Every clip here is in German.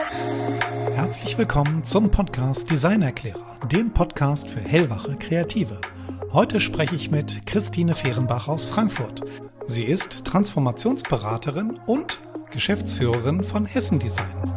Herzlich willkommen zum Podcast Designerklärer, dem Podcast für hellwache Kreative. Heute spreche ich mit Christine Fehrenbach aus Frankfurt. Sie ist Transformationsberaterin und Geschäftsführerin von Hessen Design.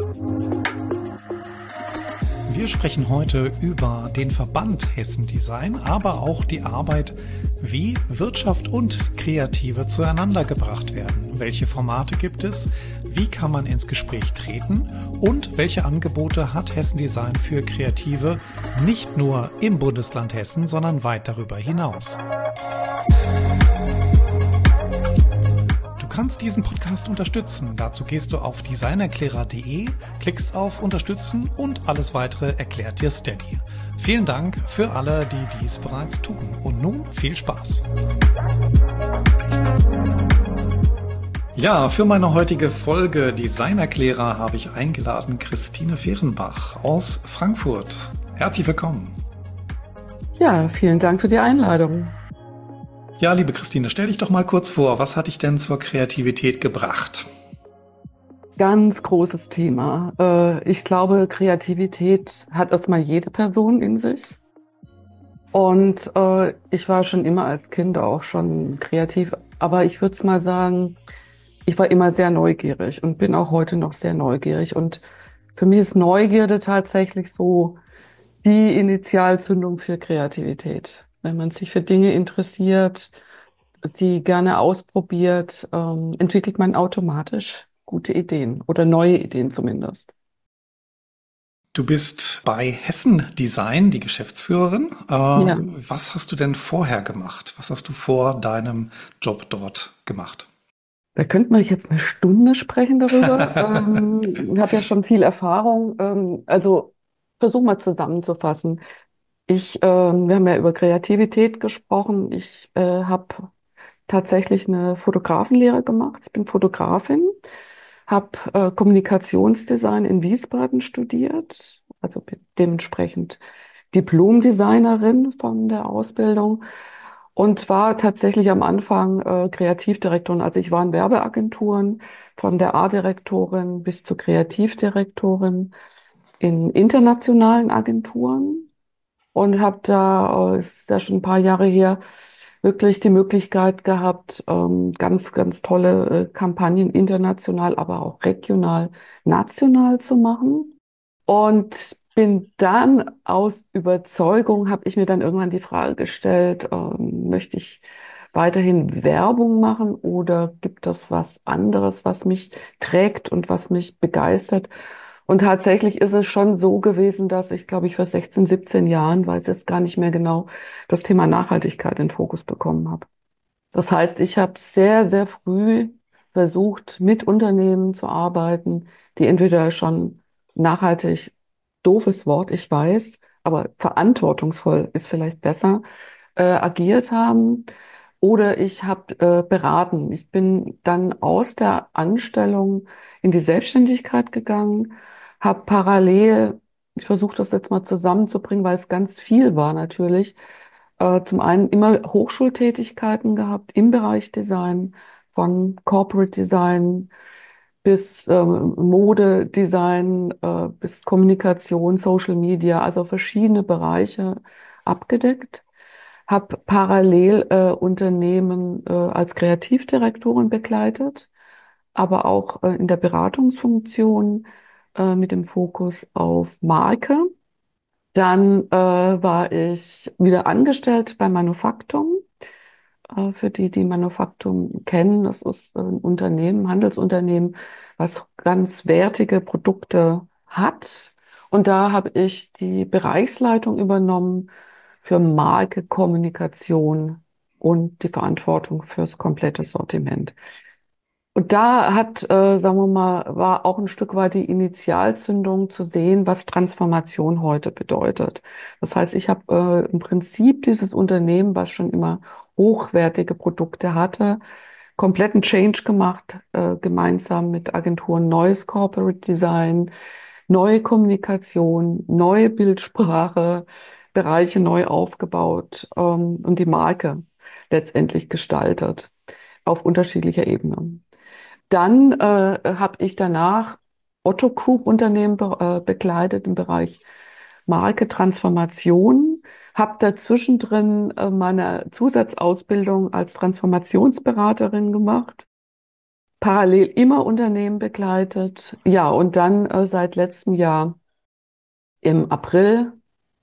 Wir sprechen heute über den Verband Hessen Design, aber auch die Arbeit, wie Wirtschaft und Kreative zueinander gebracht werden. Welche Formate gibt es? Wie kann man ins Gespräch treten? Und welche Angebote hat Hessen Design für Kreative nicht nur im Bundesland Hessen, sondern weit darüber hinaus? Du kannst diesen Podcast unterstützen. Dazu gehst du auf designerklärer.de, klickst auf Unterstützen und alles weitere erklärt dir Steady. Vielen Dank für alle, die dies bereits tun. Und nun viel Spaß. Ja, für meine heutige Folge Designerklärer habe ich eingeladen Christine Fehrenbach aus Frankfurt. Herzlich willkommen. Ja, vielen Dank für die Einladung. Ja, liebe Christine, stell dich doch mal kurz vor. Was hat dich denn zur Kreativität gebracht? Ganz großes Thema. Ich glaube, Kreativität hat erstmal jede Person in sich. Und ich war schon immer als Kind auch schon kreativ. Aber ich würde es mal sagen, ich war immer sehr neugierig und bin auch heute noch sehr neugierig. Und für mich ist Neugierde tatsächlich so die Initialzündung für Kreativität. Wenn man sich für Dinge interessiert, die gerne ausprobiert, entwickelt man automatisch gute Ideen oder neue Ideen zumindest. Du bist bei Hessen Design die Geschäftsführerin. Ja, Was hast du denn vorher gemacht? Was hast du vor deinem Job dort gemacht? da könnte man jetzt eine Stunde sprechen darüber. Ich habe ja schon viel Erfahrung. Also versuch mal zusammenzufassen. Wir haben ja über Kreativität gesprochen. Ich habe tatsächlich eine Fotografenlehre gemacht. Ich bin Fotografin, habe Kommunikationsdesign in Wiesbaden studiert, also bin dementsprechend Diplom-Designerin von der Ausbildung und war tatsächlich am Anfang Kreativdirektorin. Also ich war in Werbeagenturen, von der A-Direktorin bis zur Kreativdirektorin in internationalen Agenturen und habe da, ist ja schon ein paar Jahre her, wirklich die Möglichkeit gehabt, ganz, ganz tolle Kampagnen international, aber auch regional, national zu machen. Und bin dann aus Überzeugung, habe ich mir dann irgendwann die Frage gestellt, möchte ich weiterhin Werbung machen oder gibt es was anderes, was mich trägt und was mich begeistert? Und tatsächlich ist es schon so gewesen, dass ich, glaube ich, vor 16, 17 Jahren, weiß jetzt gar nicht mehr genau, das Thema Nachhaltigkeit in den Fokus bekommen habe. Das heißt, ich habe sehr, sehr früh versucht, mit Unternehmen zu arbeiten, die entweder schon nachhaltig, doofes Wort, ich weiß, aber verantwortungsvoll ist vielleicht besser, agiert haben. Oder ich habe beraten. Ich bin dann aus der Anstellung in die Selbstständigkeit gegangen, habe parallel, ich versuche das jetzt mal zusammenzubringen, weil es ganz viel war natürlich, zum einen immer Hochschultätigkeiten gehabt im Bereich Design, von Corporate Design bis Modedesign, bis Kommunikation, Social Media, also verschiedene Bereiche abgedeckt. Habe parallel Unternehmen als Kreativdirektorin begleitet, aber auch in der Beratungsfunktion mit dem Fokus auf Marke. Dann war ich wieder angestellt bei Manufaktum. Für die, die Manufaktum kennen, das ist ein Unternehmen, Handelsunternehmen, was ganz wertige Produkte hat. Und da habe ich die Bereichsleitung übernommen für Marke, Kommunikation und die Verantwortung fürs komplette Sortiment. Und da sagen wir mal, war auch ein Stück weit die Initialzündung zu sehen, was Transformation heute bedeutet. Das heißt, ich habe im Prinzip dieses Unternehmen, was schon immer hochwertige Produkte hatte, kompletten Change gemacht, gemeinsam mit Agenturen, neues Corporate Design, neue Kommunikation, neue Bildsprache, Bereiche neu aufgebaut, und die Marke letztendlich gestaltet auf unterschiedlicher Ebene. Dann habe ich danach Otto Group Unternehmen begleitet im Bereich Marke Transformation, habe dazwischen drin meine Zusatzausbildung als Transformationsberaterin gemacht, parallel immer Unternehmen begleitet. Ja, und dann seit letztem Jahr im April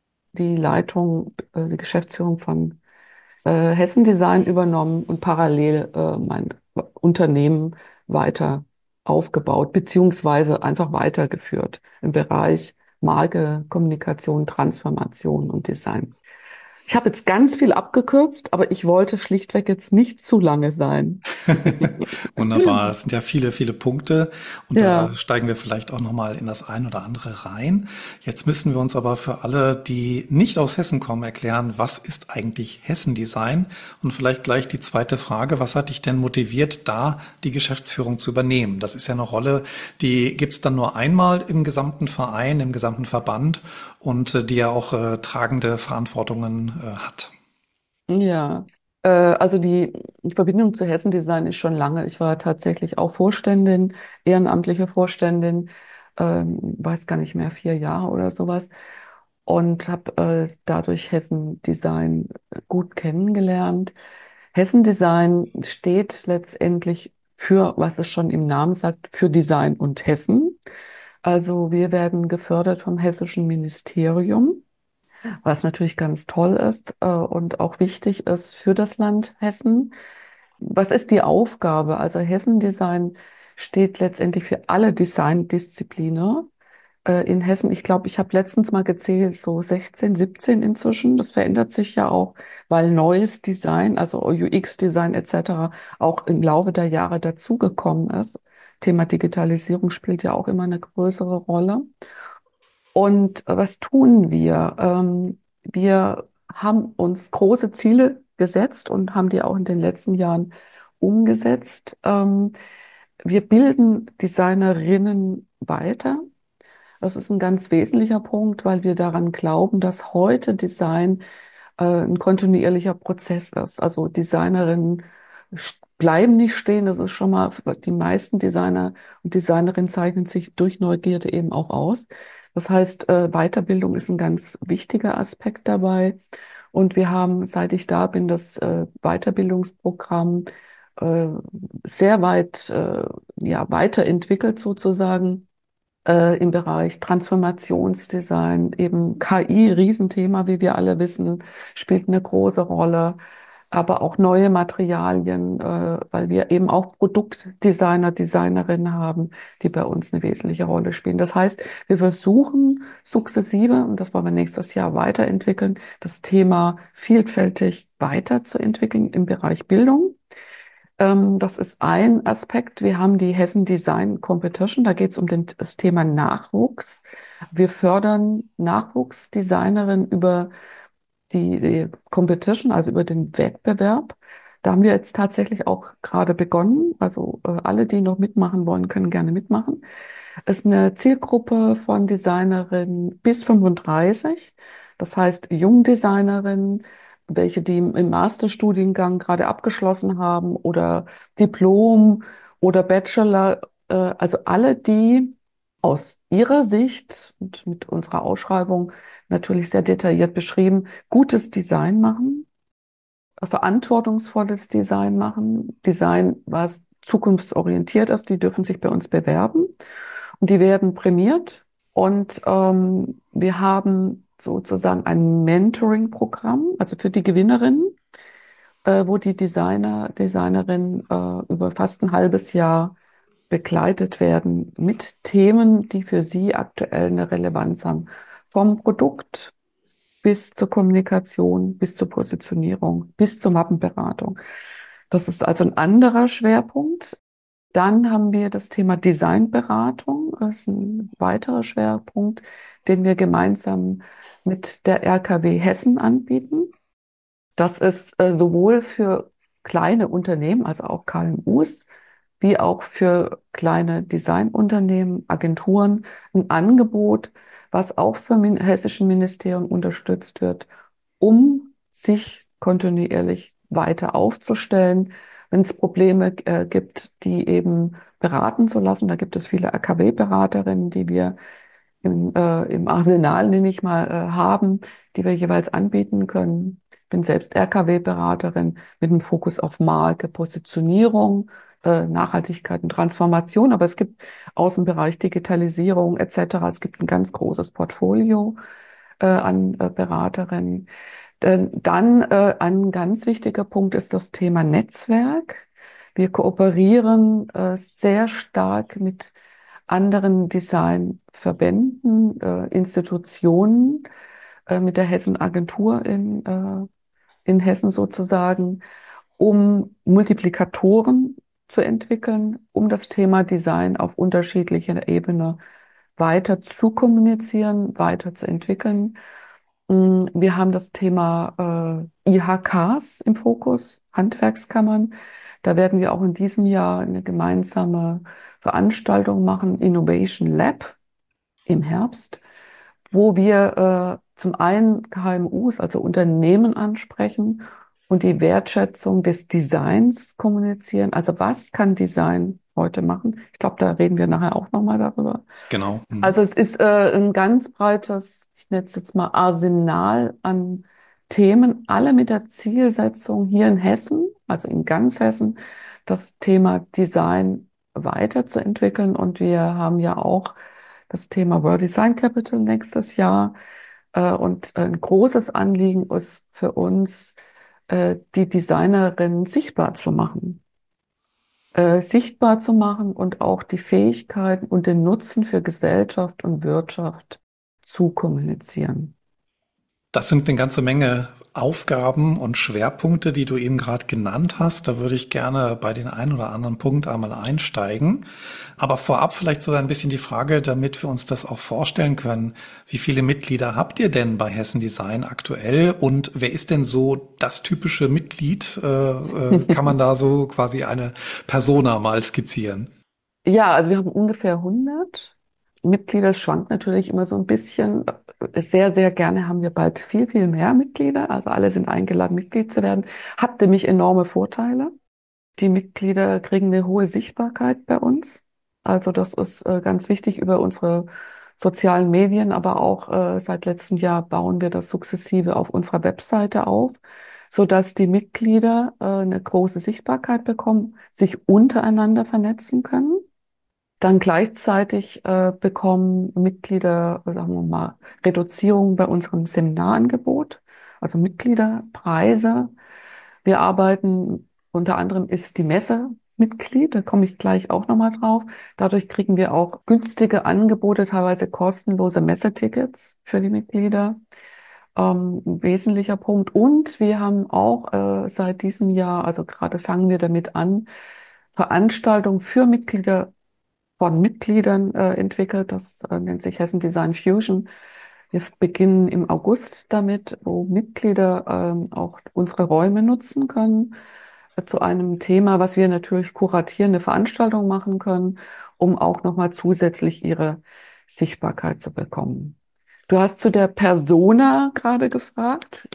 die Geschäftsführung von Hessen Design übernommen und parallel mein Unternehmen weiter aufgebaut, beziehungsweise einfach weitergeführt im Bereich Marke, Kommunikation, Transformation und Design. Ich habe jetzt ganz viel abgekürzt, aber ich wollte schlichtweg jetzt nicht zu lange sein. Wunderbar. Das sind ja viele, viele Punkte und da Ja. steigen wir vielleicht auch nochmal in das ein oder andere rein. Jetzt müssen wir uns aber für alle, die nicht aus Hessen kommen, erklären, was ist eigentlich Hessendesign? Und vielleicht gleich die zweite Frage, was hat dich denn motiviert, da die Geschäftsführung zu übernehmen? Das ist ja eine Rolle, die gibt's dann nur einmal im gesamten Verein, im gesamten Verband und die ja auch tragende Verantwortungen hat. Ja, also die Verbindung zu Hessen Design ist schon lange. Ich war tatsächlich auch Vorständin, ehrenamtliche Vorständin, weiß gar nicht mehr, 4 Jahre oder sowas. Und habe dadurch Hessen Design gut kennengelernt. Hessen Design steht letztendlich für, was es schon im Namen sagt, für Design und Hessen. Also wir werden gefördert vom Hessischen Ministerium, was natürlich ganz toll ist und auch wichtig ist für das Land Hessen. Was ist die Aufgabe? Also Hessen Design steht letztendlich für alle Designdisziplinen in Hessen. Ich glaube, ich habe letztens mal gezählt, so 16, 17 inzwischen. Das verändert sich ja auch, weil neues Design, also UX-Design etc., auch im Laufe der Jahre dazugekommen ist. Thema Digitalisierung spielt ja auch immer eine größere Rolle. Und was tun wir? Wir haben uns große Ziele gesetzt und haben die auch in den letzten Jahren umgesetzt. Wir bilden Designerinnen weiter. Das ist ein ganz wesentlicher Punkt, weil wir daran glauben, dass heute Design ein kontinuierlicher Prozess ist. Also Designerinnen bleiben nicht stehen. Das ist schon mal, die meisten Designer und Designerinnen zeichnen sich durch Neugierde eben auch aus. Das heißt, Weiterbildung ist ein ganz wichtiger Aspekt dabei. Und wir haben, seit ich da bin, das Weiterbildungsprogramm äh, sehr weit ja, weiterentwickelt sozusagen im Bereich Transformationsdesign, eben KI, Riesenthema, wie wir alle wissen, spielt eine große Rolle, aber auch neue Materialien, weil wir eben auch Produktdesigner, Designerinnen haben, die bei uns eine wesentliche Rolle spielen. Das heißt, wir versuchen sukzessive, und das wollen wir nächstes Jahr weiterentwickeln, das Thema vielfältig weiterzuentwickeln im Bereich Bildung. Das ist ein Aspekt. Wir haben die Hessen Design Competition. Da geht es um das Thema Nachwuchs. Wir fördern Nachwuchsdesignerinnen über die Competition, also über den Wettbewerb. Da haben wir jetzt tatsächlich auch gerade begonnen. Also alle, die noch mitmachen wollen, können gerne mitmachen. Es ist eine Zielgruppe von Designerinnen bis 35. Das heißt, Jungdesignerinnen, welche die im Masterstudiengang gerade abgeschlossen haben oder Diplom oder Bachelor, also alle, die aus ihrer Sicht und mit unserer Ausschreibung natürlich sehr detailliert beschrieben, gutes Design machen, verantwortungsvolles Design machen, Design, was zukunftsorientiert ist, die dürfen sich bei uns bewerben und die werden prämiert. Und wir haben sozusagen ein Mentoring-Programm, also für die Gewinnerinnen, wo die Designerinnen über fast ein halbes Jahr begleitet werden mit Themen, die für sie aktuell eine Relevanz haben. Vom Produkt bis zur Kommunikation, bis zur Positionierung, bis zur Mappenberatung. Das ist also ein anderer Schwerpunkt. Dann haben wir das Thema Designberatung. Das ist ein weiterer Schwerpunkt, den wir gemeinsam mit der RKW Hessen anbieten. Das ist sowohl für kleine Unternehmen, also auch KMUs, wie auch für kleine Designunternehmen, Agenturen ein Angebot, was auch vom hessischen Ministerium unterstützt wird, um sich kontinuierlich weiter aufzustellen, wenn es Probleme gibt, die eben beraten zu lassen. Da gibt es viele AKW-Beraterinnen, die wir im Arsenal, nenne ich mal, haben, die wir jeweils anbieten können. Ich bin selbst RKW-Beraterin mit dem Fokus auf Marke, Positionierung, Nachhaltigkeit und Transformation. Aber es gibt aus dem Bereich Digitalisierung etc. Es gibt ein ganz großes Portfolio an Beraterinnen. Dann ein ganz wichtiger Punkt ist das Thema Netzwerk. Wir kooperieren sehr stark mit anderen Designverbänden, Institutionen, mit der Hessen-Agentur in Hessen sozusagen, um Multiplikatoren zu entwickeln, um das Thema Design auf unterschiedlicher Ebene weiter zu kommunizieren, weiter zu entwickeln. Wir haben das Thema IHKs im Fokus, Handwerkskammern. Da werden wir auch in diesem Jahr eine gemeinsame Veranstaltung machen, Innovation Lab im Herbst, wo wir zum einen KMUs, also Unternehmen ansprechen und die Wertschätzung des Designs kommunizieren. Also was kann Design heute machen? Ich glaube, da reden wir nachher auch nochmal darüber. Genau. Mhm. Also es ist ein ganz breites, ich nenne es jetzt mal Arsenal an Themen, alle mit der Zielsetzung hier in Hessen, also in ganz Hessen, das Thema Design weiterzuentwickeln. Und wir haben ja auch das Thema World Design Capital nächstes Jahr. Und ein großes Anliegen ist für uns, die Designerinnen sichtbar zu machen und auch die Fähigkeiten und den Nutzen für Gesellschaft und Wirtschaft zu kommunizieren. Das sind eine ganze Menge Aufgaben und Schwerpunkte, die du eben gerade genannt hast. Da würde ich gerne bei den einen oder anderen Punkt einmal einsteigen. Aber vorab vielleicht so ein bisschen die Frage, damit wir uns das auch vorstellen können. Wie viele Mitglieder habt ihr denn bei Hessen Design aktuell? Und wer ist denn so das typische Mitglied? Kann man da so quasi eine Persona mal skizzieren? Ja, also wir haben ungefähr 100 Mitglieder. Es schwankt natürlich immer so ein bisschen. Sehr, sehr gerne haben wir bald viel, viel mehr Mitglieder. Also alle sind eingeladen, Mitglied zu werden. Hat nämlich enorme Vorteile. Die Mitglieder kriegen eine hohe Sichtbarkeit bei uns. Also das ist ganz wichtig über unsere sozialen Medien, aber auch seit letztem Jahr bauen wir das sukzessive auf unserer Webseite auf, sodass die Mitglieder eine große Sichtbarkeit bekommen, sich untereinander vernetzen können. Dann gleichzeitig bekommen Mitglieder, sagen wir mal, Reduzierung bei unserem Seminarangebot, also Mitgliederpreise. Wir arbeiten, unter anderem ist die Messe Mitglied, da komme ich gleich auch nochmal drauf. Dadurch kriegen wir auch günstige Angebote, teilweise kostenlose Messetickets für die Mitglieder. Ein wesentlicher Punkt. Und wir haben auch seit diesem Jahr, also gerade fangen wir damit an, Veranstaltungen für Mitglieder von Mitgliedern entwickelt. Das nennt sich Hessen Design Fusion. Wir beginnen im August damit, wo Mitglieder auch unsere Räume nutzen können zu einem Thema, was wir natürlich kuratierende Veranstaltungen machen können, um auch nochmal zusätzlich ihre Sichtbarkeit zu bekommen. Du hast zu der Persona gerade gefragt.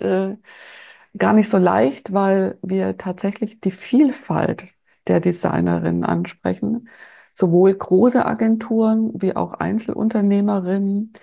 Gar nicht so leicht, weil wir tatsächlich die Vielfalt der Designerinnen ansprechen. Sowohl große Agenturen wie auch Einzelunternehmerinnen,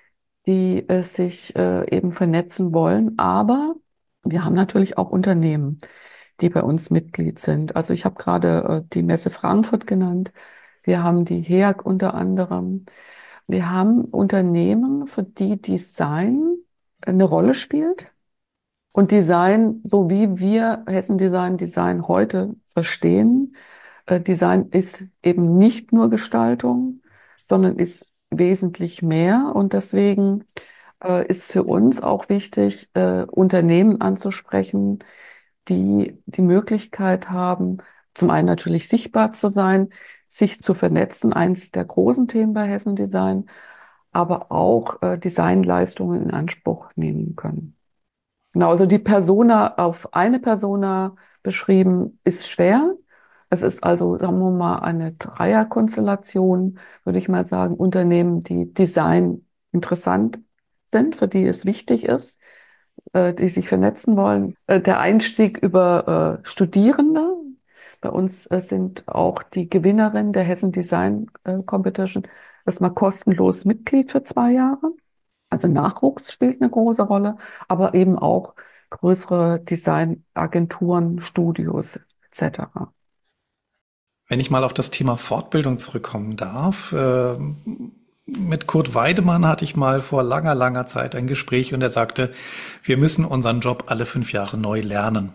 die sich eben vernetzen wollen. Aber wir haben natürlich auch Unternehmen, die bei uns Mitglied sind. Also ich habe gerade die Messe Frankfurt genannt. Wir haben die HEAG unter anderem. Wir haben Unternehmen, für die Design eine Rolle spielt. Und Design, so wie wir Hessen Design heute verstehen, Design ist eben nicht nur Gestaltung, sondern ist wesentlich mehr. Und deswegen ist für uns auch wichtig, Unternehmen anzusprechen, die die Möglichkeit haben, zum einen natürlich sichtbar zu sein, sich zu vernetzen, eins der großen Themen bei Hessen Design, aber auch Designleistungen in Anspruch nehmen können. Genau, also die Persona auf eine Persona beschrieben ist schwer. Es ist also, sagen wir mal, eine Dreierkonstellation, würde ich mal sagen, Unternehmen, die Design interessant sind, für die es wichtig ist, die sich vernetzen wollen. Der Einstieg über Studierende. Bei uns sind auch die Gewinnerin der Hessen Design Competition erstmal kostenlos Mitglied für 2 Jahre. Also Nachwuchs spielt eine große Rolle, aber eben auch größere Designagenturen, Studios etc. Wenn ich mal auf das Thema Fortbildung zurückkommen darf, mit Kurt Weidemann hatte ich mal vor langer, langer Zeit ein Gespräch und er sagte, wir müssen unseren Job alle 5 Jahre neu lernen.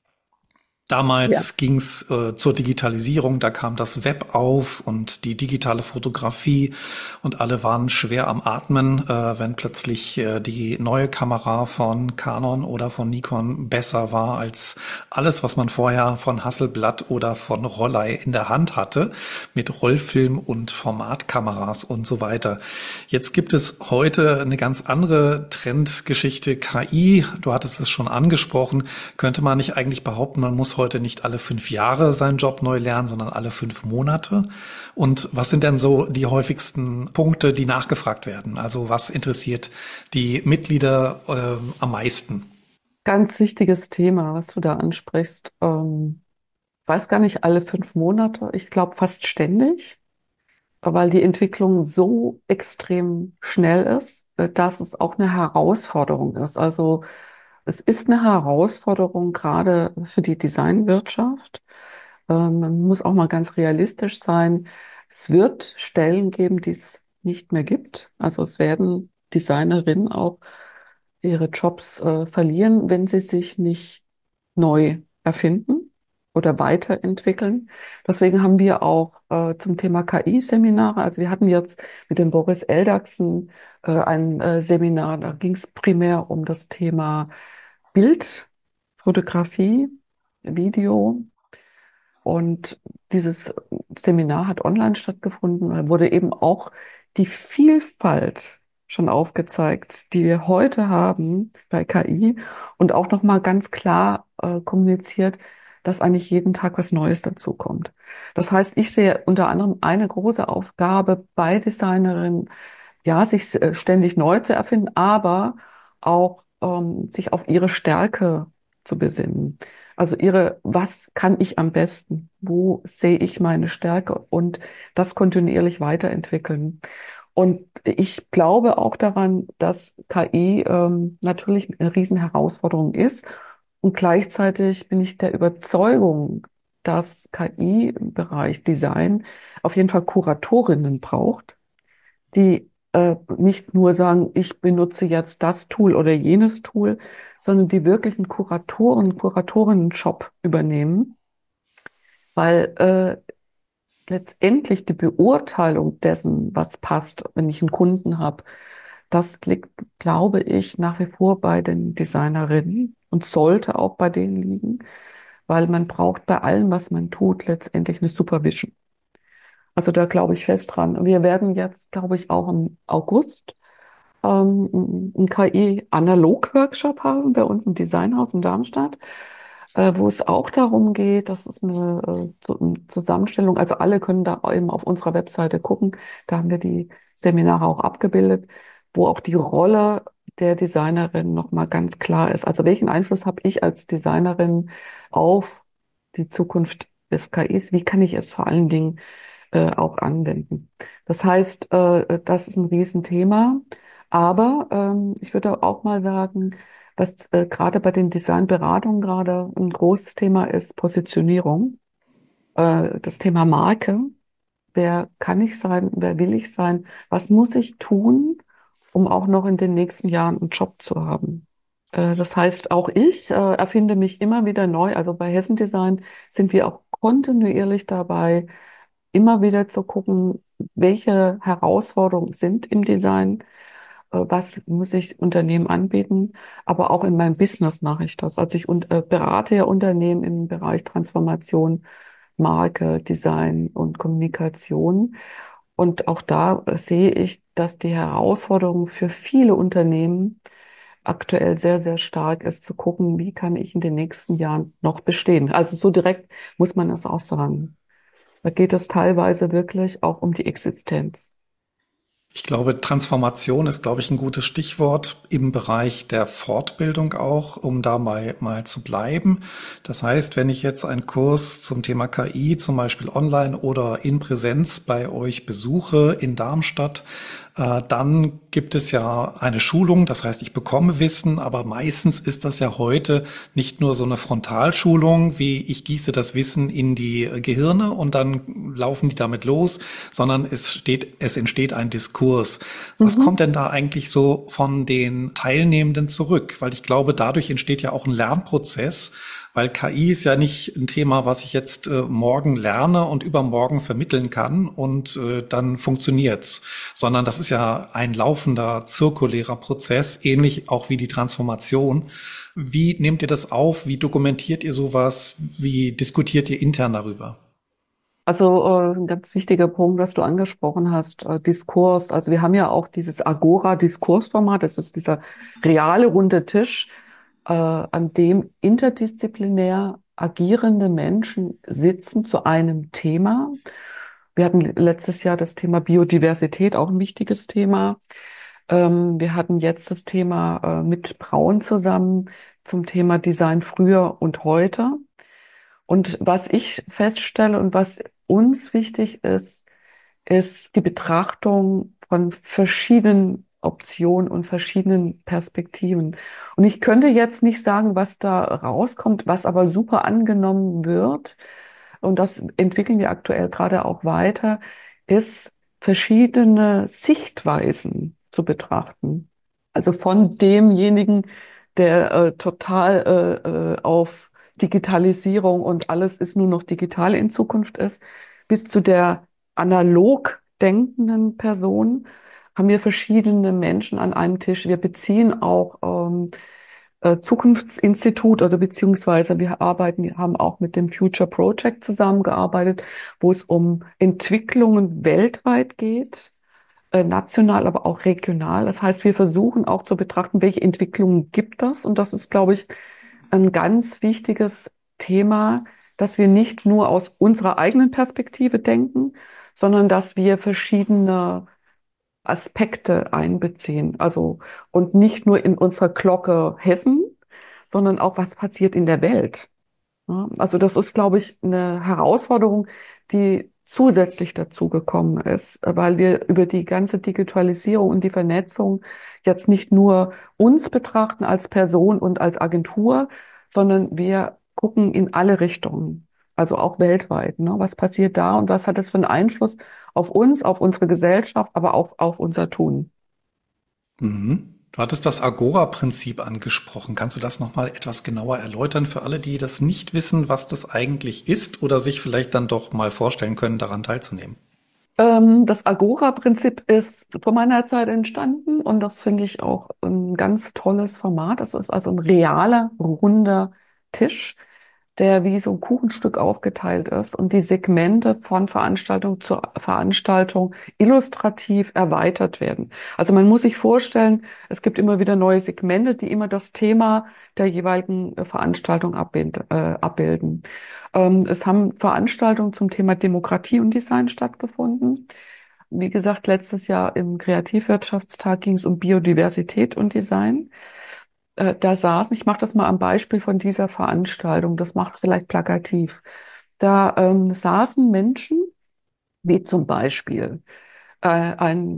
Ja. Damals ging's zur Digitalisierung, da kam das Web auf und die digitale Fotografie und alle waren schwer am Atmen, wenn plötzlich die neue Kamera von Canon oder von Nikon besser war als alles, was man vorher von Hasselblad oder von Rollei in der Hand hatte, mit Rollfilm und Formatkameras und so weiter. Jetzt gibt es heute eine ganz andere Trendgeschichte, KI. Du hattest es schon angesprochen. Könnte man nicht eigentlich behaupten, man muss heute nicht alle 5 Jahre seinen Job neu lernen, sondern alle 5 Monate? Und was sind denn so die häufigsten Punkte, die nachgefragt werden? Also was interessiert die Mitglieder am meisten? Ganz wichtiges Thema, was du da ansprichst. Weiß gar nicht, alle 5 Monate, ich glaube fast ständig, weil die Entwicklung so extrem schnell ist, dass es auch eine Herausforderung ist. Also es ist eine Herausforderung gerade für die Designwirtschaft. Man muss auch mal ganz realistisch sein. Es wird Stellen geben, die es nicht mehr gibt. Also es werden Designerinnen auch ihre Jobs verlieren, wenn sie sich nicht neu erfinden oder weiterentwickeln. Deswegen haben wir auch zum Thema KI-Seminare, also wir hatten jetzt mit dem Boris Eldagsen ein Seminar, da ging es primär um das Thema Bild, Fotografie, Video. Und dieses Seminar hat online stattgefunden. Da wurde eben auch die Vielfalt schon aufgezeigt, die wir heute haben bei KI und auch nochmal ganz klar kommuniziert, dass eigentlich jeden Tag was Neues dazukommt. Das heißt, ich sehe unter anderem eine große Aufgabe bei Designerinnen, ja, sich ständig neu zu erfinden, aber auch sich auf ihre Stärke zu besinnen. Also was kann ich am besten? Wo sehe ich meine Stärke? Und das kontinuierlich weiterentwickeln. Und ich glaube auch daran, dass KI natürlich eine Riesenherausforderung ist. Und gleichzeitig bin ich der Überzeugung, dass KI im Bereich Design auf jeden Fall Kuratorinnen braucht, die nicht nur sagen, ich benutze jetzt das Tool oder jenes Tool, sondern die wirklich einen Kuratorinnen-Job übernehmen, weil letztendlich die Beurteilung dessen, was passt, wenn ich einen Kunden habe, das liegt, glaube ich, nach wie vor bei den Designerinnen und sollte auch bei denen liegen, weil man braucht bei allem, was man tut, letztendlich eine Supervision. Also da glaube ich fest dran. Wir werden jetzt, glaube ich, auch im August einen KI-Analog-Workshop haben bei uns im Designhaus in Darmstadt, wo es auch darum geht, das ist eine Zusammenstellung, also alle können da eben auf unserer Webseite gucken, da haben wir die Seminare auch abgebildet, wo auch die Rolle der Designerin nochmal ganz klar ist. Also welchen Einfluss habe ich als Designerin auf die Zukunft des KIs? Wie kann ich es vor allen Dingen auch anwenden? Das heißt, das ist ein Riesenthema. Aber ich würde auch mal sagen, was gerade bei den Designberatungen gerade ein großes Thema ist, Positionierung. Das Thema Marke. Wer kann ich sein? Wer will ich sein? Was muss ich tun, um auch noch in den nächsten Jahren einen Job zu haben? Das heißt, auch ich erfinde mich immer wieder neu. Also bei Hessen Design sind wir auch kontinuierlich dabei, immer wieder zu gucken, welche Herausforderungen sind im Design, was muss ich Unternehmen anbieten, aber auch in meinem Business mache ich das. Also ich berate ja Unternehmen im Bereich Transformation, Marke, Design und Kommunikation. Und auch da sehe ich, dass die Herausforderung für viele Unternehmen aktuell sehr, sehr stark ist, zu gucken, wie kann ich in den nächsten Jahren noch bestehen. Also so direkt muss man das auch sagen. Da geht es teilweise wirklich auch um die Existenz. Ich glaube, Transformation ist, glaube ich, ein gutes Stichwort im Bereich der Fortbildung auch, um da mal zu bleiben. Das heißt, wenn ich jetzt einen Kurs zum Thema KI, zum Beispiel online oder in Präsenz bei euch besuche in Darmstadt, dann gibt es ja eine Schulung. Das heißt, ich bekomme Wissen, aber meistens ist das ja heute nicht nur so eine Frontalschulung, wie ich gieße das Wissen in die Gehirne und dann laufen die damit los, sondern es entsteht ein Diskurs. Was Mhm. kommt denn da eigentlich so von den Teilnehmenden zurück? Weil ich glaube, dadurch entsteht ja auch ein Lernprozess, weil KI ist ja nicht ein Thema, was ich jetzt morgen lerne und übermorgen vermitteln kann und dann funktioniert's, sondern das ist ja ein laufender, zirkulärer Prozess, ähnlich auch wie die Transformation. Wie nehmt ihr das auf? Wie dokumentiert ihr sowas? Wie diskutiert ihr intern darüber? Also ein ganz wichtiger Punkt, was du angesprochen hast, Diskurs. Also wir haben ja auch dieses Agora-Diskursformat, das ist dieser reale runde Tisch, an dem interdisziplinär agierende Menschen sitzen zu einem Thema. Wir hatten letztes Jahr das Thema Biodiversität, auch ein wichtiges Thema. Wir hatten jetzt das Thema mit Braun zusammen zum Thema Design früher und heute. Und was ich feststelle und was uns wichtig ist, ist die Betrachtung von verschiedenen Optionen und verschiedenen Perspektiven. Und ich könnte jetzt nicht sagen, was da rauskommt, was aber super angenommen wird, und das entwickeln wir aktuell gerade auch weiter, ist verschiedene Sichtweisen zu betrachten. Also von demjenigen, der total auf Digitalisierung und alles ist nur noch digital in Zukunft ist, bis zu der analog denkenden Person haben wir verschiedene Menschen an einem Tisch. Wir beziehen auch Zukunftsinstitut oder beziehungsweise wir haben auch mit dem Future Project zusammengearbeitet, wo es um Entwicklungen weltweit geht, national, aber auch regional. Das heißt, wir versuchen auch zu betrachten, welche Entwicklungen gibt es. Und das ist, glaube ich, ein ganz wichtiges Thema, dass wir nicht nur aus unserer eigenen Perspektive denken, sondern dass wir verschiedene Aspekte einbeziehen. Also, und nicht nur in unserer Glocke Hessen, sondern auch, was passiert in der Welt. Ja, also das ist, glaube ich, eine Herausforderung, die zusätzlich dazu gekommen ist, weil wir über die ganze Digitalisierung und die Vernetzung jetzt nicht nur uns betrachten als Person und als Agentur, sondern wir gucken in alle Richtungen, also auch weltweit. Ne? Was passiert da und was hat es für einen Einfluss auf uns, auf unsere Gesellschaft, aber auch auf unser Tun? Mhm. Du hattest das Agora-Prinzip angesprochen. Kannst du das nochmal etwas genauer erläutern für alle, die das nicht wissen, was das eigentlich ist oder sich vielleicht dann doch mal vorstellen können, daran teilzunehmen? Das Agora-Prinzip ist vor meiner Zeit entstanden und das finde ich auch ein ganz tolles Format. Es ist also ein realer, runder Tisch, der wie so ein Kuchenstück aufgeteilt ist und die Segmente von Veranstaltung zu Veranstaltung illustrativ erweitert werden. Also man muss sich vorstellen, es gibt immer wieder neue Segmente, die immer das Thema der jeweiligen Veranstaltung abbilden. Es haben Veranstaltungen zum Thema Demokratie und Design stattgefunden. Wie gesagt, letztes Jahr im Kreativwirtschaftstag ging es um Biodiversität und Design. Ich mache das mal am Beispiel von dieser Veranstaltung, das macht es vielleicht plakativ. Da saßen Menschen, wie zum Beispiel ein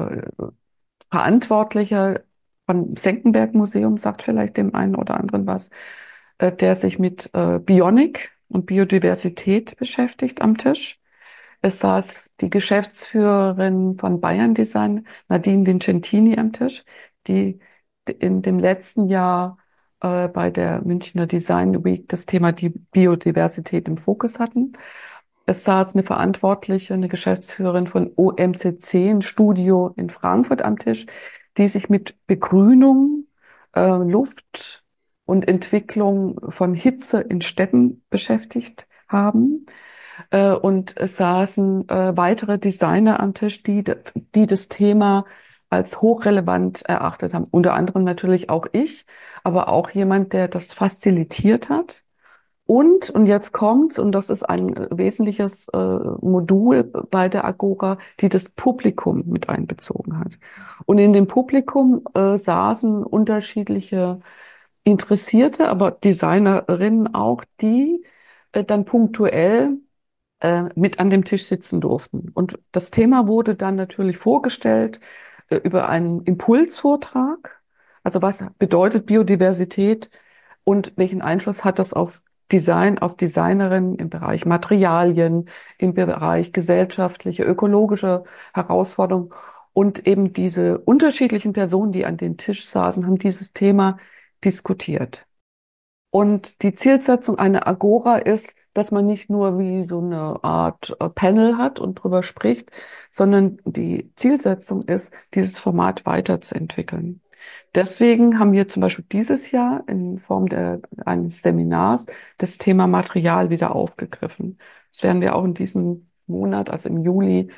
Verantwortlicher von Senckenberg Museum, sagt vielleicht dem einen oder anderen was, der sich mit Bionik und Biodiversität beschäftigt am Tisch. Es saß die Geschäftsführerin von Bayern Design, Nadine Vincentini, am Tisch, die in dem letzten Jahr bei der Münchner Design Week das Thema die Biodiversität im Fokus hatten. Es saß eine Verantwortliche, eine Geschäftsführerin von OMCC, ein Studio in Frankfurt am Tisch, die sich mit Begrünung, Luft und Entwicklung von Hitze in Städten beschäftigt haben. Und es saßen weitere Designer am Tisch, die das Thema als hochrelevant erachtet haben. Unter anderem natürlich auch ich, aber auch jemand, der das facilitiert hat Und jetzt kommt's, und das ist ein wesentliches Modul bei der Agora, die das Publikum mit einbezogen hat. Und in dem Publikum saßen unterschiedliche Interessierte, aber Designerinnen auch, die dann punktuell mit an dem Tisch sitzen durften. Und das Thema wurde dann natürlich vorgestellt über einen Impulsvortrag. Also was bedeutet Biodiversität und welchen Einfluss hat das auf Design, auf Designerinnen im Bereich Materialien, im Bereich gesellschaftliche, ökologische Herausforderungen. Und eben diese unterschiedlichen Personen, die an dem Tisch saßen, haben dieses Thema diskutiert. Und die Zielsetzung einer Agora ist, dass man nicht nur wie so eine Art Panel hat und drüber spricht, sondern die Zielsetzung ist, dieses Format weiterzuentwickeln. Deswegen haben wir zum Beispiel dieses Jahr in Form eines Seminars das Thema Material wieder aufgegriffen. Das werden wir auch in diesem Monat, also im Juli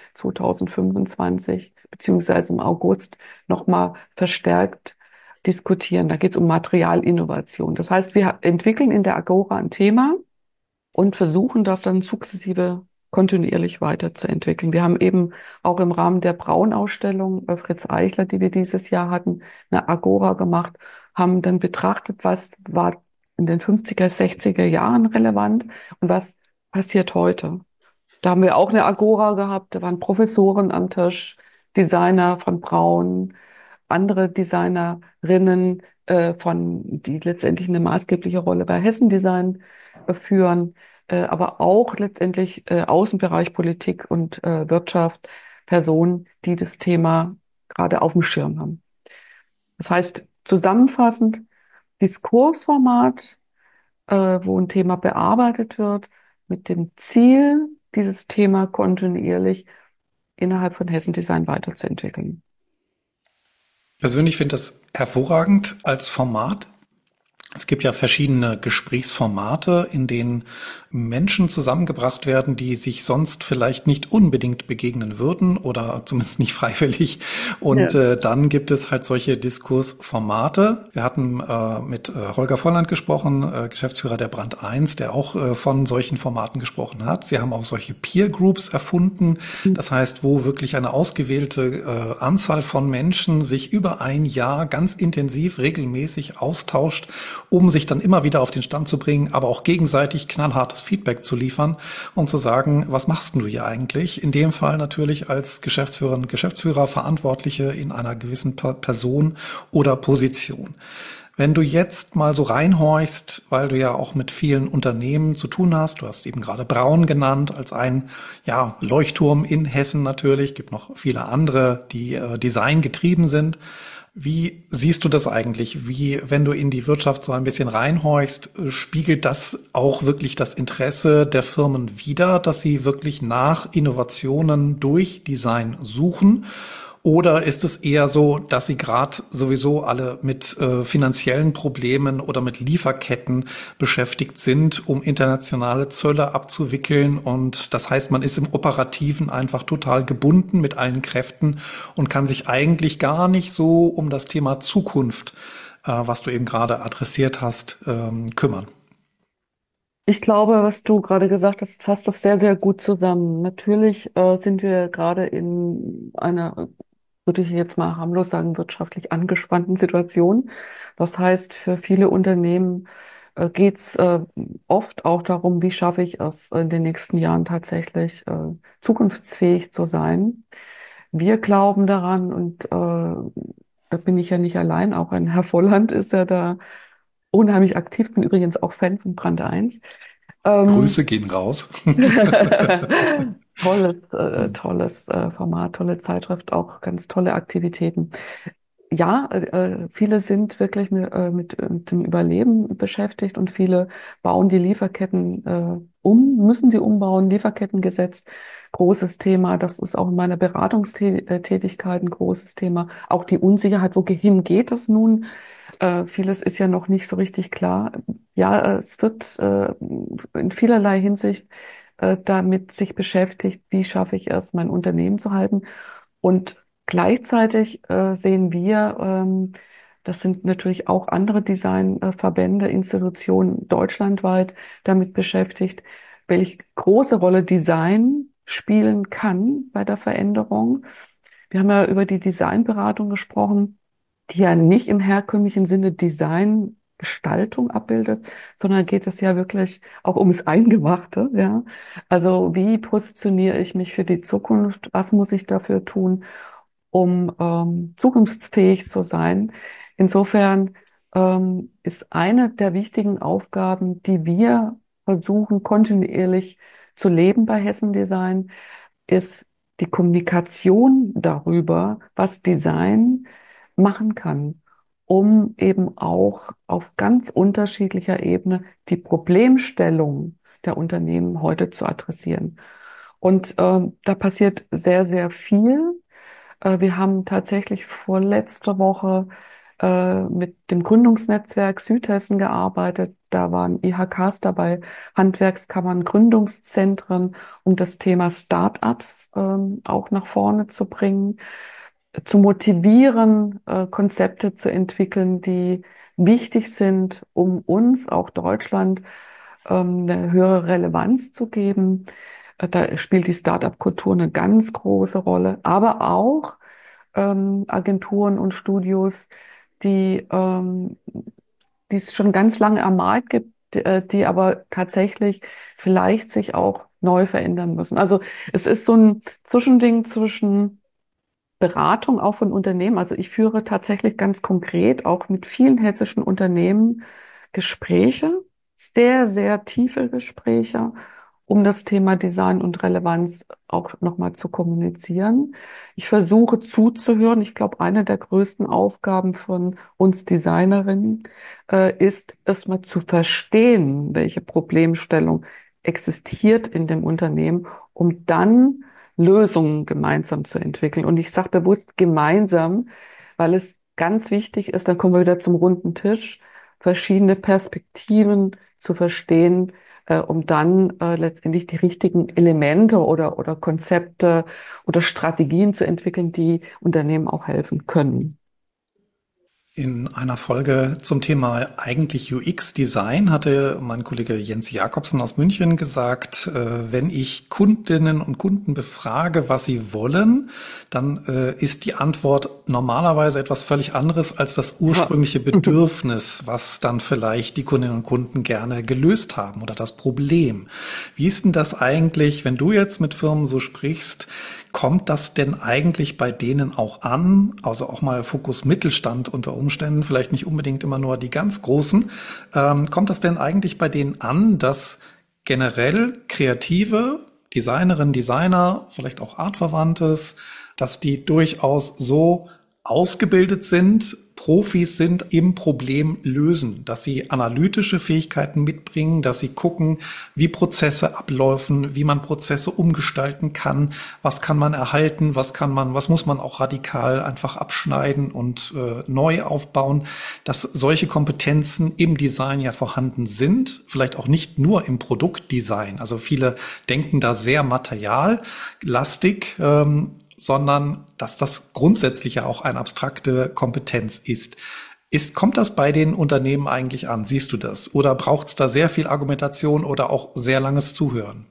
2025, beziehungsweise im August, nochmal verstärkt diskutieren. Da geht es um Materialinnovation. Das heißt, wir entwickeln in der Agora ein Thema und versuchen das dann sukzessive kontinuierlich weiterzuentwickeln. Wir haben eben auch im Rahmen der Braun-Ausstellung Fritz Eichler, die wir dieses Jahr hatten, eine Agora gemacht, haben dann betrachtet, was war in den 50er, 60er Jahren relevant und was passiert heute. Da haben wir auch eine Agora gehabt, da waren Professoren am Tisch, Designer von Braun, andere Designerinnen die letztendlich eine maßgebliche Rolle bei Hessen Design führen, aber auch letztendlich Außenbereich Politik und Wirtschaft, Personen, die das Thema gerade auf dem Schirm haben. Das heißt, zusammenfassend, Diskursformat, wo ein Thema bearbeitet wird, mit dem Ziel, dieses Thema kontinuierlich innerhalb von Hessen Design weiterzuentwickeln. Persönlich finde das hervorragend als Format. Es gibt ja verschiedene Gesprächsformate, in denen Menschen zusammengebracht werden, die sich sonst vielleicht nicht unbedingt begegnen würden oder zumindest nicht freiwillig. Und Ja. dann gibt es halt solche Diskursformate. Wir hatten mit Holger Volland gesprochen, Geschäftsführer der Brand 1, der auch von solchen Formaten gesprochen hat. Sie haben auch solche Peer Groups erfunden. Das heißt, wo wirklich eine ausgewählte Anzahl von Menschen sich über ein Jahr ganz intensiv regelmäßig austauscht, um sich dann immer wieder auf den Stand zu bringen, aber auch gegenseitig knallhartes Feedback zu liefern und zu sagen, was machst denn du hier eigentlich? In dem Fall natürlich als Geschäftsführerin, Geschäftsführer, Verantwortliche in einer gewissen Person oder Position. Wenn du jetzt mal so reinhorchst, weil du ja auch mit vielen Unternehmen zu tun hast, du hast eben gerade Braun genannt als ein ja, Leuchtturm in Hessen natürlich, gibt noch viele andere, die Design getrieben sind. Wie siehst du das eigentlich? Wie, wenn du in die Wirtschaft so ein bisschen reinhorchst, spiegelt das auch wirklich das Interesse der Firmen wider, dass sie wirklich nach Innovationen durch Design suchen? Oder ist es eher so, dass sie gerade sowieso alle mit finanziellen Problemen oder mit Lieferketten beschäftigt sind, um internationale Zölle abzuwickeln? Und das heißt, man ist im Operativen einfach total gebunden mit allen Kräften und kann sich eigentlich gar nicht so um das Thema Zukunft, was du eben gerade adressiert hast, kümmern. Ich glaube, was du gerade gesagt hast, fasst das sehr, sehr gut zusammen. Natürlich sind wir gerade in einer, würde ich jetzt mal harmlos sagen, wirtschaftlich angespannten Situation. Das heißt, für viele Unternehmen geht es oft auch darum, wie schaffe ich es in den nächsten Jahren tatsächlich zukunftsfähig zu sein. Wir glauben daran und da bin ich ja nicht allein, auch ein Herr Volland ist ja da unheimlich aktiv, bin übrigens auch Fan von Brand 1. Grüße gehen raus. Tolles Format, tolle Zeitschrift, auch ganz tolle Aktivitäten. Ja, viele sind wirklich mit dem Überleben beschäftigt und viele bauen die Lieferketten müssen sie umbauen, Lieferkettengesetz, großes Thema. Das ist auch in meiner Beratungstätigkeit ein großes Thema. Auch die Unsicherheit, wohin geht das nun? Vieles ist ja noch nicht so richtig klar. Ja, es wird in vielerlei Hinsicht damit sich beschäftigt, wie schaffe ich es, mein Unternehmen zu halten. Und gleichzeitig sehen wir Das sind natürlich auch andere Designverbände, Institutionen deutschlandweit damit beschäftigt, welche große Rolle Design spielen kann bei der Veränderung. Wir haben ja über die Designberatung gesprochen, die ja nicht im herkömmlichen Sinne Designgestaltung abbildet, sondern geht es ja wirklich auch ums Eingemachte, ja. Also wie positioniere ich mich für die Zukunft? Was muss ich dafür tun, um zukunftsfähig zu sein? Insofern ist eine der wichtigen Aufgaben, die wir versuchen kontinuierlich zu leben bei Hessen Design, ist die Kommunikation darüber, was Design machen kann, um eben auch auf ganz unterschiedlicher Ebene die Problemstellung der Unternehmen heute zu adressieren. Und da passiert sehr, sehr viel. Wir haben tatsächlich vorletzte Woche mit dem Gründungsnetzwerk Südhessen gearbeitet. Da waren IHKs dabei, Handwerkskammern, Gründungszentren, um das Thema Start-ups auch nach vorne zu bringen, zu motivieren, Konzepte zu entwickeln, die wichtig sind, um uns, auch Deutschland, eine höhere Relevanz zu geben. Da spielt die Start-up-Kultur eine ganz große Rolle, aber auch Agenturen und Studios, die, die es schon ganz lange am Markt gibt, die aber tatsächlich vielleicht sich auch neu verändern müssen. Also es ist so ein Zwischending zwischen Beratung auch von Unternehmen. Also ich führe tatsächlich ganz konkret auch mit vielen hessischen Unternehmen Gespräche, sehr, sehr tiefe Gespräche, um das Thema Design und Relevanz auch nochmal zu kommunizieren. Ich versuche zuzuhören. Ich glaube, eine der größten Aufgaben von uns Designerinnen ist, erstmal zu verstehen, welche Problemstellung existiert in dem Unternehmen, um dann Lösungen gemeinsam zu entwickeln. Und ich sage bewusst gemeinsam, weil es ganz wichtig ist, dann kommen wir wieder zum runden Tisch, verschiedene Perspektiven zu verstehen, um dann letztendlich die richtigen Elemente oder Konzepte oder Strategien zu entwickeln, die Unternehmen auch helfen können. In einer Folge zum Thema eigentlich UX-Design hatte mein Kollege Jens Jakobsen aus München gesagt, wenn ich Kundinnen und Kunden befrage, was sie wollen, dann ist die Antwort normalerweise etwas völlig anderes als das Ja. ursprüngliche Bedürfnis, was dann vielleicht die Kundinnen und Kunden gerne gelöst haben oder das Problem. Wie ist denn das eigentlich, wenn du jetzt mit Firmen so sprichst? Kommt das denn eigentlich bei denen auch an? Also auch mal Fokus Mittelstand unter Umständen, vielleicht nicht unbedingt immer nur die ganz Großen. Kommt das denn eigentlich bei denen an, dass generell Kreative, Designerinnen, Designer, vielleicht auch Artverwandtes, dass die durchaus so ausgebildet sind, Profis sind im Problem lösen, dass sie analytische Fähigkeiten mitbringen, dass sie gucken, wie Prozesse ablaufen, wie man Prozesse umgestalten kann, was kann man erhalten, was muss man auch radikal einfach abschneiden und neu aufbauen, dass solche Kompetenzen im Design ja vorhanden sind, vielleicht auch nicht nur im Produktdesign. Also viele denken da sehr materiallastig, sondern dass das grundsätzlich ja auch eine abstrakte Kompetenz ist. Kommt das bei den Unternehmen eigentlich an? Siehst du das? Oder braucht es da sehr viel Argumentation oder auch sehr langes Zuhören?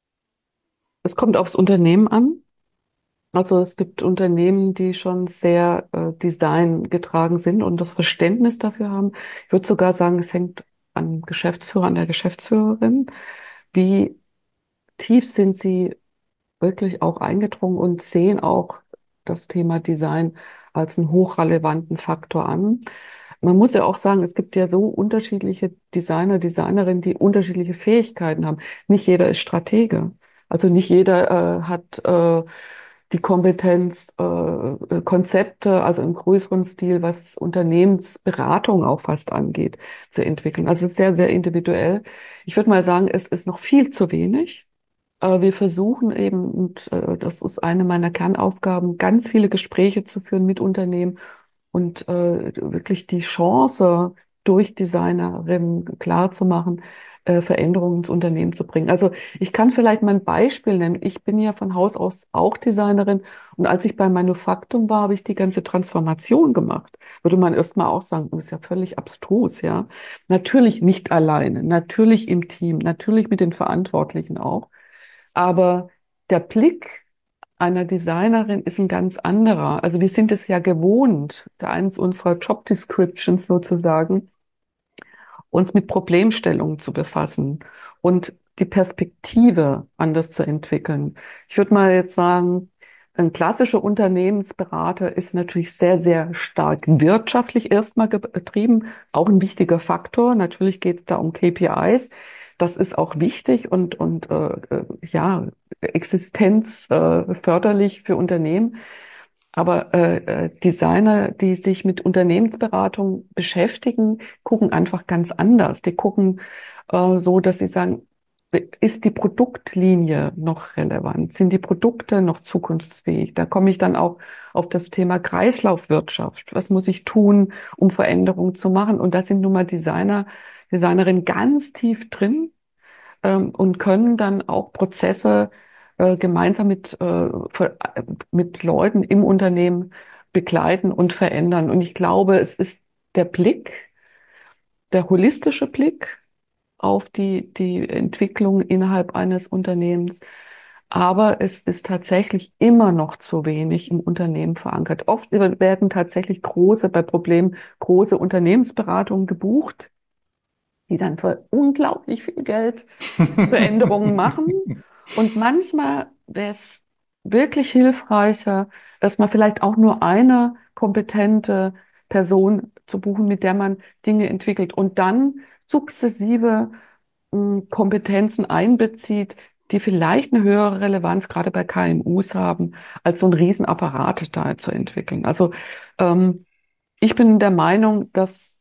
Es kommt aufs Unternehmen an. Also es gibt Unternehmen, die schon sehr designgetragen sind und das Verständnis dafür haben. Ich würde sogar sagen, es hängt am Geschäftsführer, an der Geschäftsführerin. Wie tief sind sie wirklich auch eingedrungen und sehen auch das Thema Design als einen hochrelevanten Faktor an. Man muss ja auch sagen, es gibt ja so unterschiedliche Designer, Designerinnen, die unterschiedliche Fähigkeiten haben. Nicht jeder ist Stratege. Also nicht jeder hat die Kompetenz, Konzepte, also im größeren Stil, was Unternehmensberatung auch fast angeht, zu entwickeln. Also es ist sehr, sehr individuell. Ich würde mal sagen, es ist noch viel zu wenig. Wir versuchen eben, und das ist eine meiner Kernaufgaben, ganz viele Gespräche zu führen mit Unternehmen und wirklich die Chance durch Designerinnen klar zu machen, Veränderungen ins Unternehmen zu bringen. Also ich kann vielleicht mal ein Beispiel nennen. Ich bin ja von Haus aus auch Designerin und als ich beim Manufaktum war, habe ich die ganze Transformation gemacht. Würde man erstmal auch sagen, das ist ja völlig abstrus, ja. Natürlich nicht alleine, natürlich im Team, natürlich mit den Verantwortlichen auch. Aber der Blick einer Designerin ist ein ganz anderer. Also wir sind es ja gewohnt, da eines unserer Job Descriptions sozusagen, uns mit Problemstellungen zu befassen und die Perspektive anders zu entwickeln. Ich würde mal jetzt sagen, ein klassischer Unternehmensberater ist natürlich sehr, sehr stark wirtschaftlich erstmal getrieben, auch ein wichtiger Faktor. Natürlich geht es da um KPIs. Das ist auch wichtig und ja, existenzförderlich für Unternehmen. Aber Designer, die sich mit Unternehmensberatung beschäftigen, gucken einfach ganz anders. Die gucken so, dass sie sagen, ist die Produktlinie noch relevant? Sind die Produkte noch zukunftsfähig? Da komme ich dann auch auf das Thema Kreislaufwirtschaft. Was muss ich tun, um Veränderungen zu machen? Und da sind nun mal Designerinnen ganz tief drin und können dann auch Prozesse gemeinsam mit Leuten im Unternehmen begleiten und verändern. Und ich glaube, es ist der Blick, der holistische Blick auf die Entwicklung innerhalb eines Unternehmens. Aber es ist tatsächlich immer noch zu wenig im Unternehmen verankert. Oft werden tatsächlich bei Problemen große Unternehmensberatungen gebucht, die dann für unglaublich viel Geld Veränderungen machen. Und manchmal wäre es wirklich hilfreicher, dass man vielleicht auch nur eine kompetente Person zu buchen, mit der man Dinge entwickelt und dann sukzessive Kompetenzen einbezieht, die vielleicht eine höhere Relevanz gerade bei KMUs haben, als so ein Riesenapparat da zu entwickeln. Also ich bin der Meinung, dass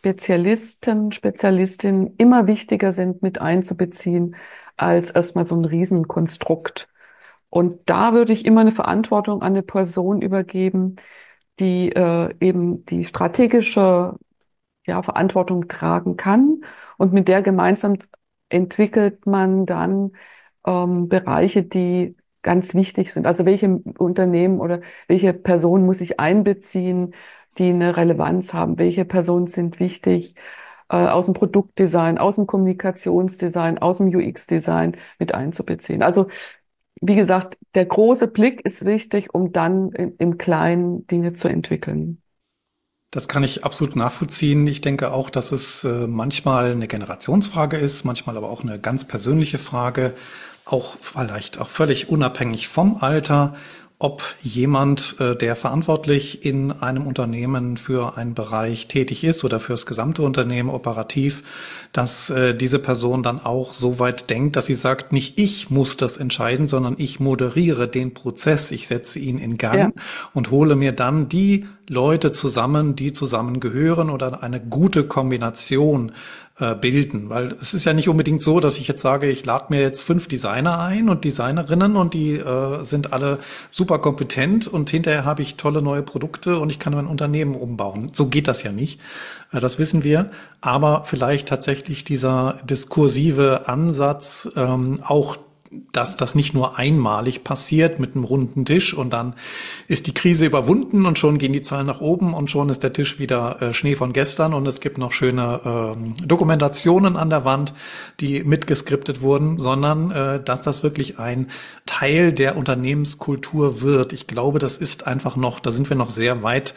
Spezialistinnen immer wichtiger sind mit einzubeziehen als erstmal so ein Riesenkonstrukt. Und da würde ich immer eine Verantwortung an eine Person übergeben, die eben die strategische ja, Verantwortung tragen kann. Und mit der gemeinsam entwickelt man dann Bereiche, die ganz wichtig sind. Also welche Unternehmen oder welche Personen muss ich einbeziehen, die eine Relevanz haben? Welche Personen sind wichtig aus dem Produktdesign, aus dem Kommunikationsdesign, aus dem UX-Design mit einzubeziehen? Also wie gesagt, der große Blick ist wichtig, um dann im Kleinen Dinge zu entwickeln. Das kann ich absolut nachvollziehen. Ich denke auch, dass es manchmal eine Generationsfrage ist, manchmal aber auch eine ganz persönliche Frage, auch vielleicht auch völlig unabhängig vom Alter, ob jemand, der verantwortlich in einem Unternehmen für einen Bereich tätig ist oder für das gesamte Unternehmen operativ, dass diese Person dann auch so weit denkt, dass sie sagt, nicht ich muss das entscheiden, sondern ich moderiere den Prozess, ich setze ihn in Ja, Gang und hole mir dann die Leute zusammen, die zusammengehören oder eine gute Kombination bilden. Weil es ist ja nicht unbedingt so, dass ich jetzt sage, ich lade mir jetzt 5 Designer ein und Designerinnen und die sind alle super kompetent und hinterher habe ich tolle neue Produkte und ich kann mein Unternehmen umbauen. So geht das ja nicht. Das wissen wir. Aber vielleicht tatsächlich dieser diskursive Ansatz, auch dass das nicht nur einmalig passiert mit einem runden Tisch und dann ist die Krise überwunden und schon gehen die Zahlen nach oben und schon ist der Tisch wieder Schnee von gestern und es gibt noch schöne Dokumentationen an der Wand, die mitgeskriptet wurden, sondern dass das wirklich ein Teil der Unternehmenskultur wird. Ich glaube, das ist einfach noch, da sind wir noch sehr weit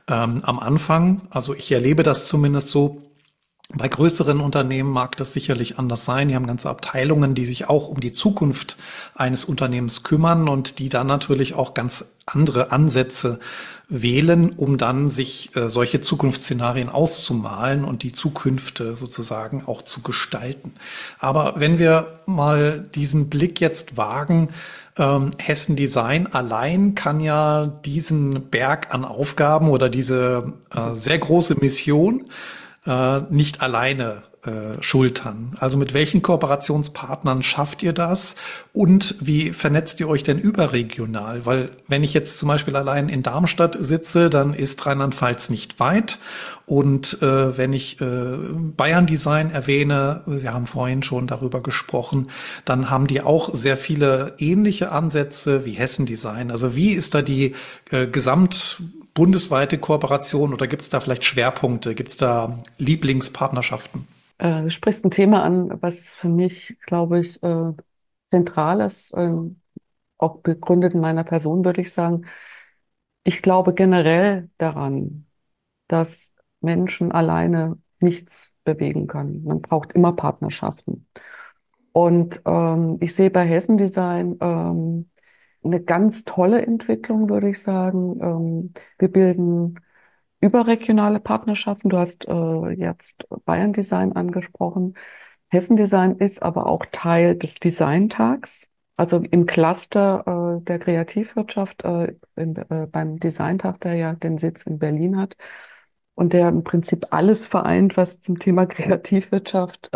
am Anfang. Also ich erlebe das zumindest so. Bei größeren Unternehmen mag das sicherlich anders sein. Die haben ganze Abteilungen, die sich auch um die Zukunft eines Unternehmens kümmern und die dann natürlich auch ganz andere Ansätze wählen, um dann sich solche Zukunftsszenarien auszumalen und die Zukünfte sozusagen auch zu gestalten. Aber wenn wir mal diesen Blick jetzt wagen, Hessen Design allein kann ja diesen Berg an Aufgaben oder diese sehr große Mission nicht alleine schultern? Also mit welchen Kooperationspartnern schafft ihr das und wie vernetzt ihr euch denn überregional? Weil wenn ich jetzt zum Beispiel allein in Darmstadt sitze, dann ist Rheinland-Pfalz nicht weit. Und wenn ich Bayern Design erwähne, wir haben vorhin schon darüber gesprochen, dann haben die auch sehr viele ähnliche Ansätze wie Hessen Design. Also wie ist da die bundesweite Kooperation oder gibt es da vielleicht Schwerpunkte? Gibt es da Lieblingspartnerschaften? Du sprichst ein Thema an, was für mich, glaube ich, zentral ist, auch begründet in meiner Person, würde ich sagen. Ich glaube generell daran, dass Menschen alleine nichts bewegen können. Man braucht immer Partnerschaften. Und ich sehe bei Hessen Design eine ganz tolle Entwicklung, würde ich sagen. Wir bilden überregionale Partnerschaften. Du hast jetzt Bayern Design angesprochen. Hessen Design ist aber auch Teil des Designtags, also im Cluster der Kreativwirtschaft beim Designtag, der ja den Sitz in Berlin hat und der im Prinzip alles vereint, was zum Thema Kreativwirtschaft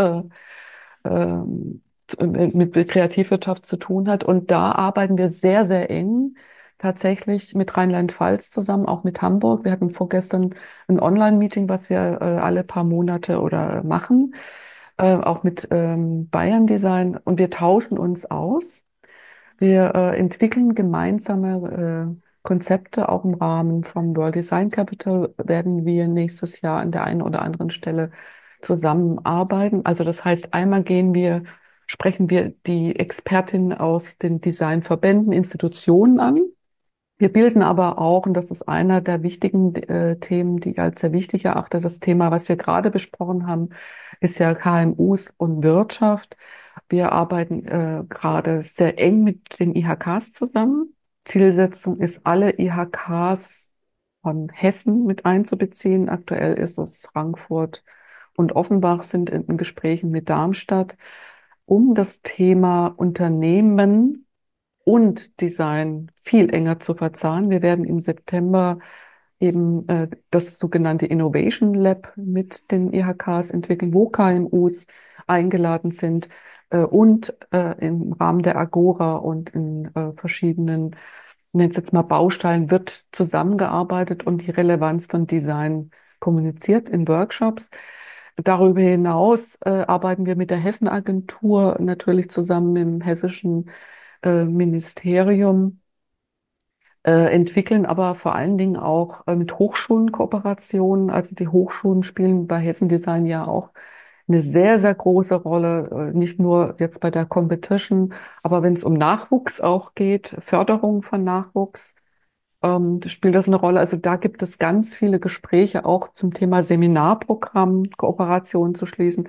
mit Kreativwirtschaft zu tun hat. Und da arbeiten wir sehr, sehr eng tatsächlich mit Rheinland-Pfalz zusammen, auch mit Hamburg. Wir hatten vorgestern ein Online-Meeting, was wir alle paar Monate oder machen, auch mit Bayern Design. Und wir tauschen uns aus. Wir entwickeln gemeinsame Konzepte. Auch im Rahmen vom World Design Capital werden wir nächstes Jahr an der einen oder anderen Stelle zusammenarbeiten. Also das heißt, einmal sprechen wir die Expertinnen aus den Designverbänden, Institutionen an. Wir bilden aber auch, und das ist einer der wichtigen Themen, die ich als sehr wichtig erachte, das Thema, was wir gerade besprochen haben, ist ja KMUs und Wirtschaft. Wir arbeiten gerade sehr eng mit den IHKs zusammen. Zielsetzung ist, alle IHKs von Hessen mit einzubeziehen. Aktuell ist es Frankfurt und Offenbach sind in Gesprächen mit Darmstadt, um das Thema Unternehmen und Design viel enger zu verzahnen. Wir werden im September eben das sogenannte Innovation Lab mit den IHKs entwickeln, wo KMUs eingeladen sind und im Rahmen der Agora und in verschiedenen, nennt es jetzt mal Bausteinen, wird zusammengearbeitet und die Relevanz von Design kommuniziert in Workshops. Darüber hinaus arbeiten wir mit der Hessen-Agentur natürlich zusammen im hessischen Ministerium, entwickeln aber vor allen Dingen auch mit Hochschulen Kooperationen. Also die Hochschulen spielen bei Hessen Design ja auch eine sehr, sehr große Rolle, nicht nur jetzt bei der Competition, aber wenn es um Nachwuchs auch geht, Förderung von Nachwuchs, spielt das eine Rolle. Also da gibt es ganz viele Gespräche auch zum Thema Seminarprogramm, Kooperationen zu schließen.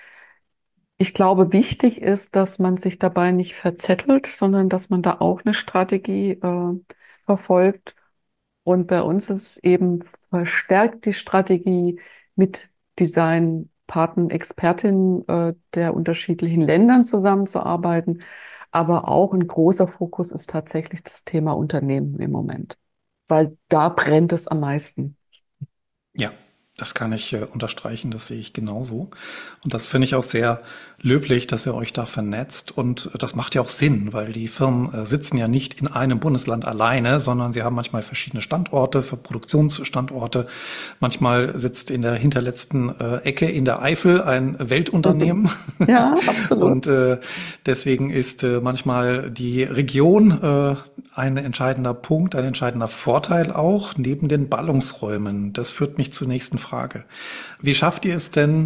Ich glaube, wichtig ist, dass man sich dabei nicht verzettelt, sondern dass man da auch eine Strategie verfolgt. Und bei uns ist eben verstärkt die Strategie, mit Designpartnern, Expertinnen der unterschiedlichen Ländern zusammenzuarbeiten. Aber auch ein großer Fokus ist tatsächlich das Thema Unternehmen im Moment, weil da brennt es am meisten. Ja, das kann ich unterstreichen, das sehe ich genauso. Und das finde ich auch sehr löblich, dass ihr euch da vernetzt. Und das macht ja auch Sinn, weil die Firmen sitzen ja nicht in einem Bundesland alleine, sondern sie haben manchmal verschiedene Standorte, für Produktionsstandorte. Manchmal sitzt in der hinterletzten Ecke in der Eifel ein Weltunternehmen. Ja, absolut. Und deswegen ist manchmal die Region ein entscheidender Punkt, ein entscheidender Vorteil auch, neben den Ballungsräumen. Das führt mich zur nächsten Frage. Wie schafft ihr es denn,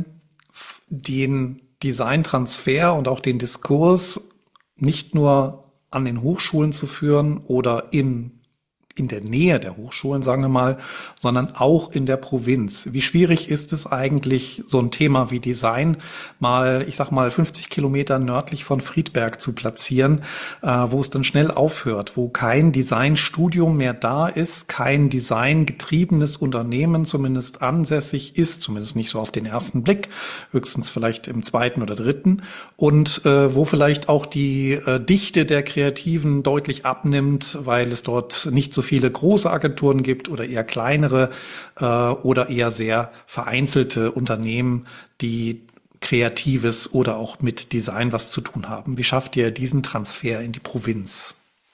den Designtransfer und auch den Diskurs nicht nur an den Hochschulen zu führen oder in der Nähe der Hochschulen, sagen wir mal, sondern auch in der Provinz? Wie schwierig ist es eigentlich, so ein Thema wie Design mal, ich sag mal, 50 Kilometer nördlich von Friedberg zu platzieren, wo es dann schnell aufhört, wo kein Designstudium mehr da ist, kein designgetriebenes Unternehmen zumindest ansässig ist, zumindest nicht so auf den ersten Blick, höchstens vielleicht im zweiten oder dritten, und wo vielleicht auch die Dichte der Kreativen deutlich abnimmt, weil es dort nicht so viele große Agenturen gibt oder eher kleinere oder eher sehr vereinzelte Unternehmen, die Kreatives oder auch mit Design was zu tun haben. Wie schafft ihr diesen Transfer in die Provinz?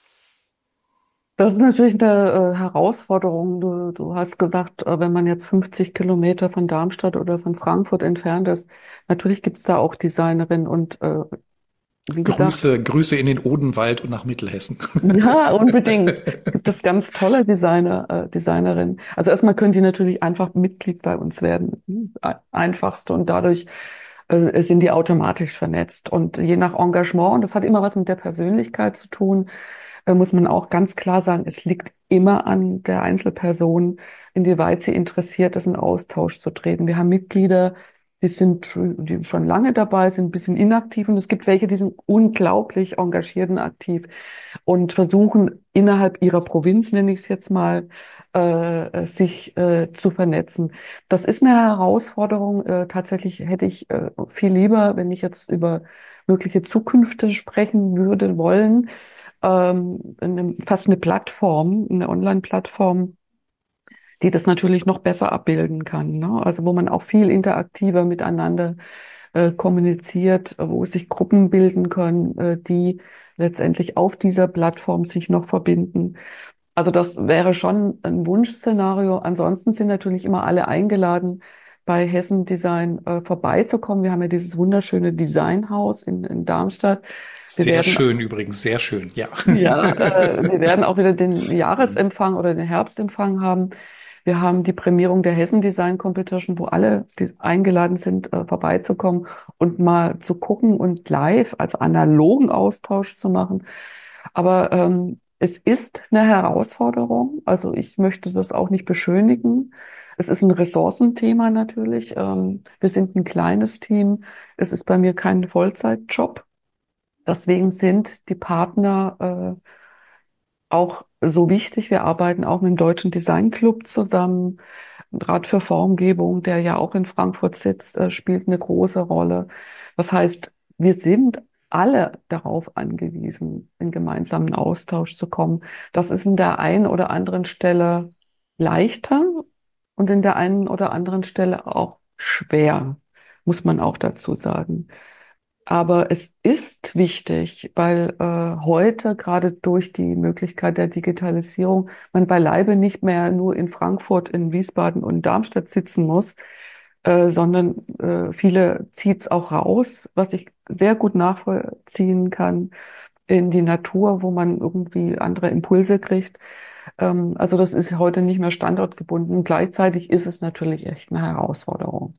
Das ist natürlich eine Herausforderung. Du hast gesagt, wenn man jetzt 50 Kilometer von Darmstadt oder von Frankfurt entfernt ist, natürlich gibt es da auch Designerinnen und wie gesagt, Grüße in den Odenwald und nach Mittelhessen. ja, unbedingt gibt es ganz tolle Designerinnen. Also erstmal können die natürlich einfach Mitglied bei uns werden, einfachste und dadurch sind die automatisch vernetzt. Und je nach Engagement, und das hat immer was mit der Persönlichkeit zu tun, muss man auch ganz klar sagen, es liegt immer an der Einzelperson, inwieweit sie interessiert ist, in Austausch zu treten. Wir haben Mitglieder, die schon lange dabei sind, ein bisschen inaktiv, und es gibt welche, die sind unglaublich engagiert und aktiv und versuchen innerhalb ihrer Provinz, nenne ich es jetzt mal, sich zu vernetzen. Das ist eine Herausforderung. Tatsächlich hätte ich viel lieber, wenn ich jetzt über mögliche Zukünfte sprechen würde wollen, fast eine Plattform, eine Online-Plattform, die das natürlich noch besser abbilden kann, ne? Also wo man auch viel interaktiver miteinander kommuniziert, wo sich Gruppen bilden können, die letztendlich auf dieser Plattform sich noch verbinden. Also das wäre schon ein Wunschszenario. Ansonsten sind natürlich immer alle eingeladen, bei Hessen Design vorbeizukommen. Wir haben ja dieses wunderschöne Designhaus in Darmstadt. Wir Sehr werden schön übrigens, sehr schön, ja. ja, wir werden auch wieder den Jahresempfang oder den Herbstempfang haben. Wir haben die Prämierung der Hessen Design Competition, wo alle, die eingeladen sind, vorbeizukommen und mal zu gucken und live, also analogen Austausch zu machen. Aber es ist eine Herausforderung. Also ich möchte das auch nicht beschönigen. Es ist ein Ressourcenthema natürlich. Wir sind ein kleines Team. Es ist bei mir kein Vollzeitjob. Deswegen sind die Partner auch so wichtig. Wir arbeiten auch mit dem Deutschen Design Club zusammen. Rat für Formgebung, der ja auch in Frankfurt sitzt, spielt eine große Rolle. Das heißt, wir sind alle darauf angewiesen, in gemeinsamen Austausch zu kommen. Das ist in der einen oder anderen Stelle leichter und in der einen oder anderen Stelle auch schwer, muss man auch dazu sagen. Aber es ist wichtig, weil heute gerade durch die Möglichkeit der Digitalisierung man beileibe nicht mehr nur in Frankfurt, in Wiesbaden und Darmstadt sitzen muss, sondern viele zieht's auch raus, was ich sehr gut nachvollziehen kann, in die Natur, wo man irgendwie andere Impulse kriegt. Also das ist heute nicht mehr standortgebunden. Gleichzeitig ist es natürlich echt eine Herausforderung.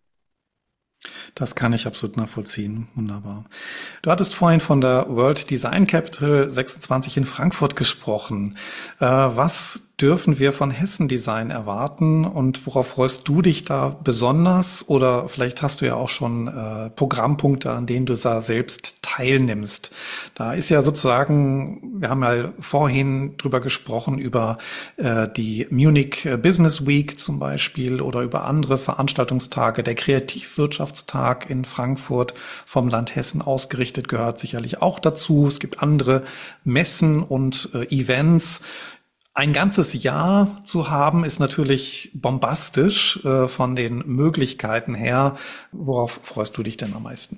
Das kann ich absolut nachvollziehen. Wunderbar. Du hattest vorhin von der World Design Capital 26 in Frankfurt gesprochen. Was dürfen wir von Hessen Design erwarten und worauf freust du dich da besonders? Oder vielleicht hast du ja auch schon Programmpunkte, an denen du da selbst teilnimmst. Da ist ja sozusagen, wir haben ja vorhin drüber gesprochen, über die Munich Business Week zum Beispiel oder über andere Veranstaltungstage. Der Kreativwirtschaftstag in Frankfurt vom Land Hessen ausgerichtet gehört sicherlich auch dazu. Es gibt andere Messen und Events. Ein ganzes Jahr zu haben, ist natürlich bombastisch von den Möglichkeiten her. Worauf freust du dich denn am meisten?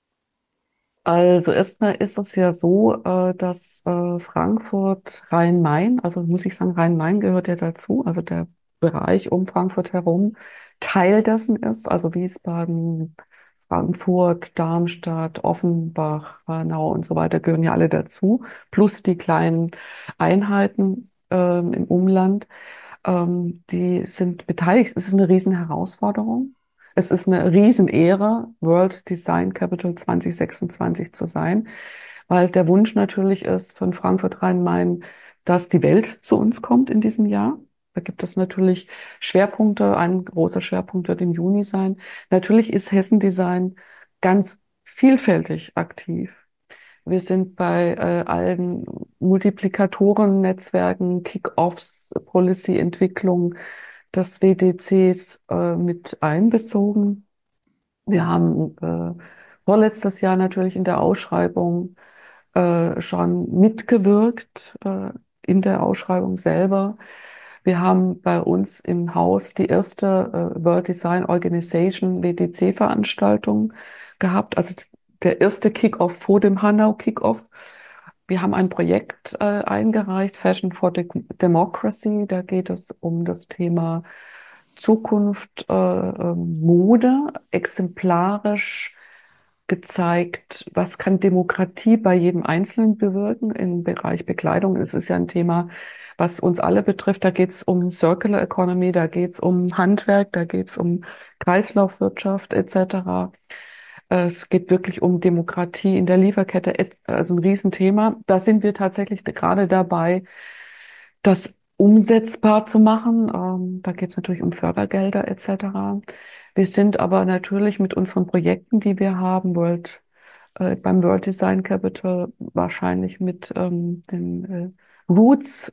Also erstmal ist es ja so, dass Frankfurt Rhein-Main, also muss ich sagen, Rhein-Main gehört ja dazu, also der Bereich um Frankfurt herum Teil dessen ist, also Wiesbaden, Frankfurt, Darmstadt, Offenbach, Hanau und so weiter gehören ja alle dazu, plus die kleinen Einheiten im Umland. Die sind beteiligt. Es ist eine Riesenherausforderung. Es ist eine Riesenehre, World Design Capital 2026 zu sein, weil der Wunsch natürlich ist von Frankfurt Rhein-Main, dass die Welt zu uns kommt in diesem Jahr. Da gibt es natürlich Schwerpunkte. Ein großer Schwerpunkt wird im Juni sein. Natürlich ist Hessen Design ganz vielfältig aktiv. Wir sind bei allen Multiplikatoren, Netzwerken, Kick-Offs, Policy-Entwicklung des WDCs mit einbezogen. Wir haben vorletztes Jahr natürlich in der Ausschreibung schon mitgewirkt, in der Ausschreibung selber. Wir haben bei uns im Haus die erste World Design Organization WDC-Veranstaltung gehabt. Also der erste Kick-Off vor dem Hanau-Kick-Off. Wir haben ein Projekt eingereicht, Fashion for Democracy. Da geht es um das Thema Zukunft, Mode, exemplarisch gezeigt, was kann Demokratie bei jedem Einzelnen bewirken im Bereich Bekleidung. Es ist ja ein Thema, was uns alle betrifft. Da geht es um Circular Economy, da geht es um Handwerk, da geht es um Kreislaufwirtschaft etc. Es geht wirklich um Demokratie in der Lieferkette, also ein Riesenthema. Da sind wir tatsächlich gerade dabei, das umsetzbar zu machen. Da geht es natürlich um Fördergelder etc. Wir sind aber natürlich mit unseren Projekten, die wir haben, beim World Design Capital wahrscheinlich mit den Roots,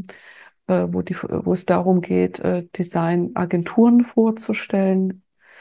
wo es darum geht, Designagenturen vorzustellen,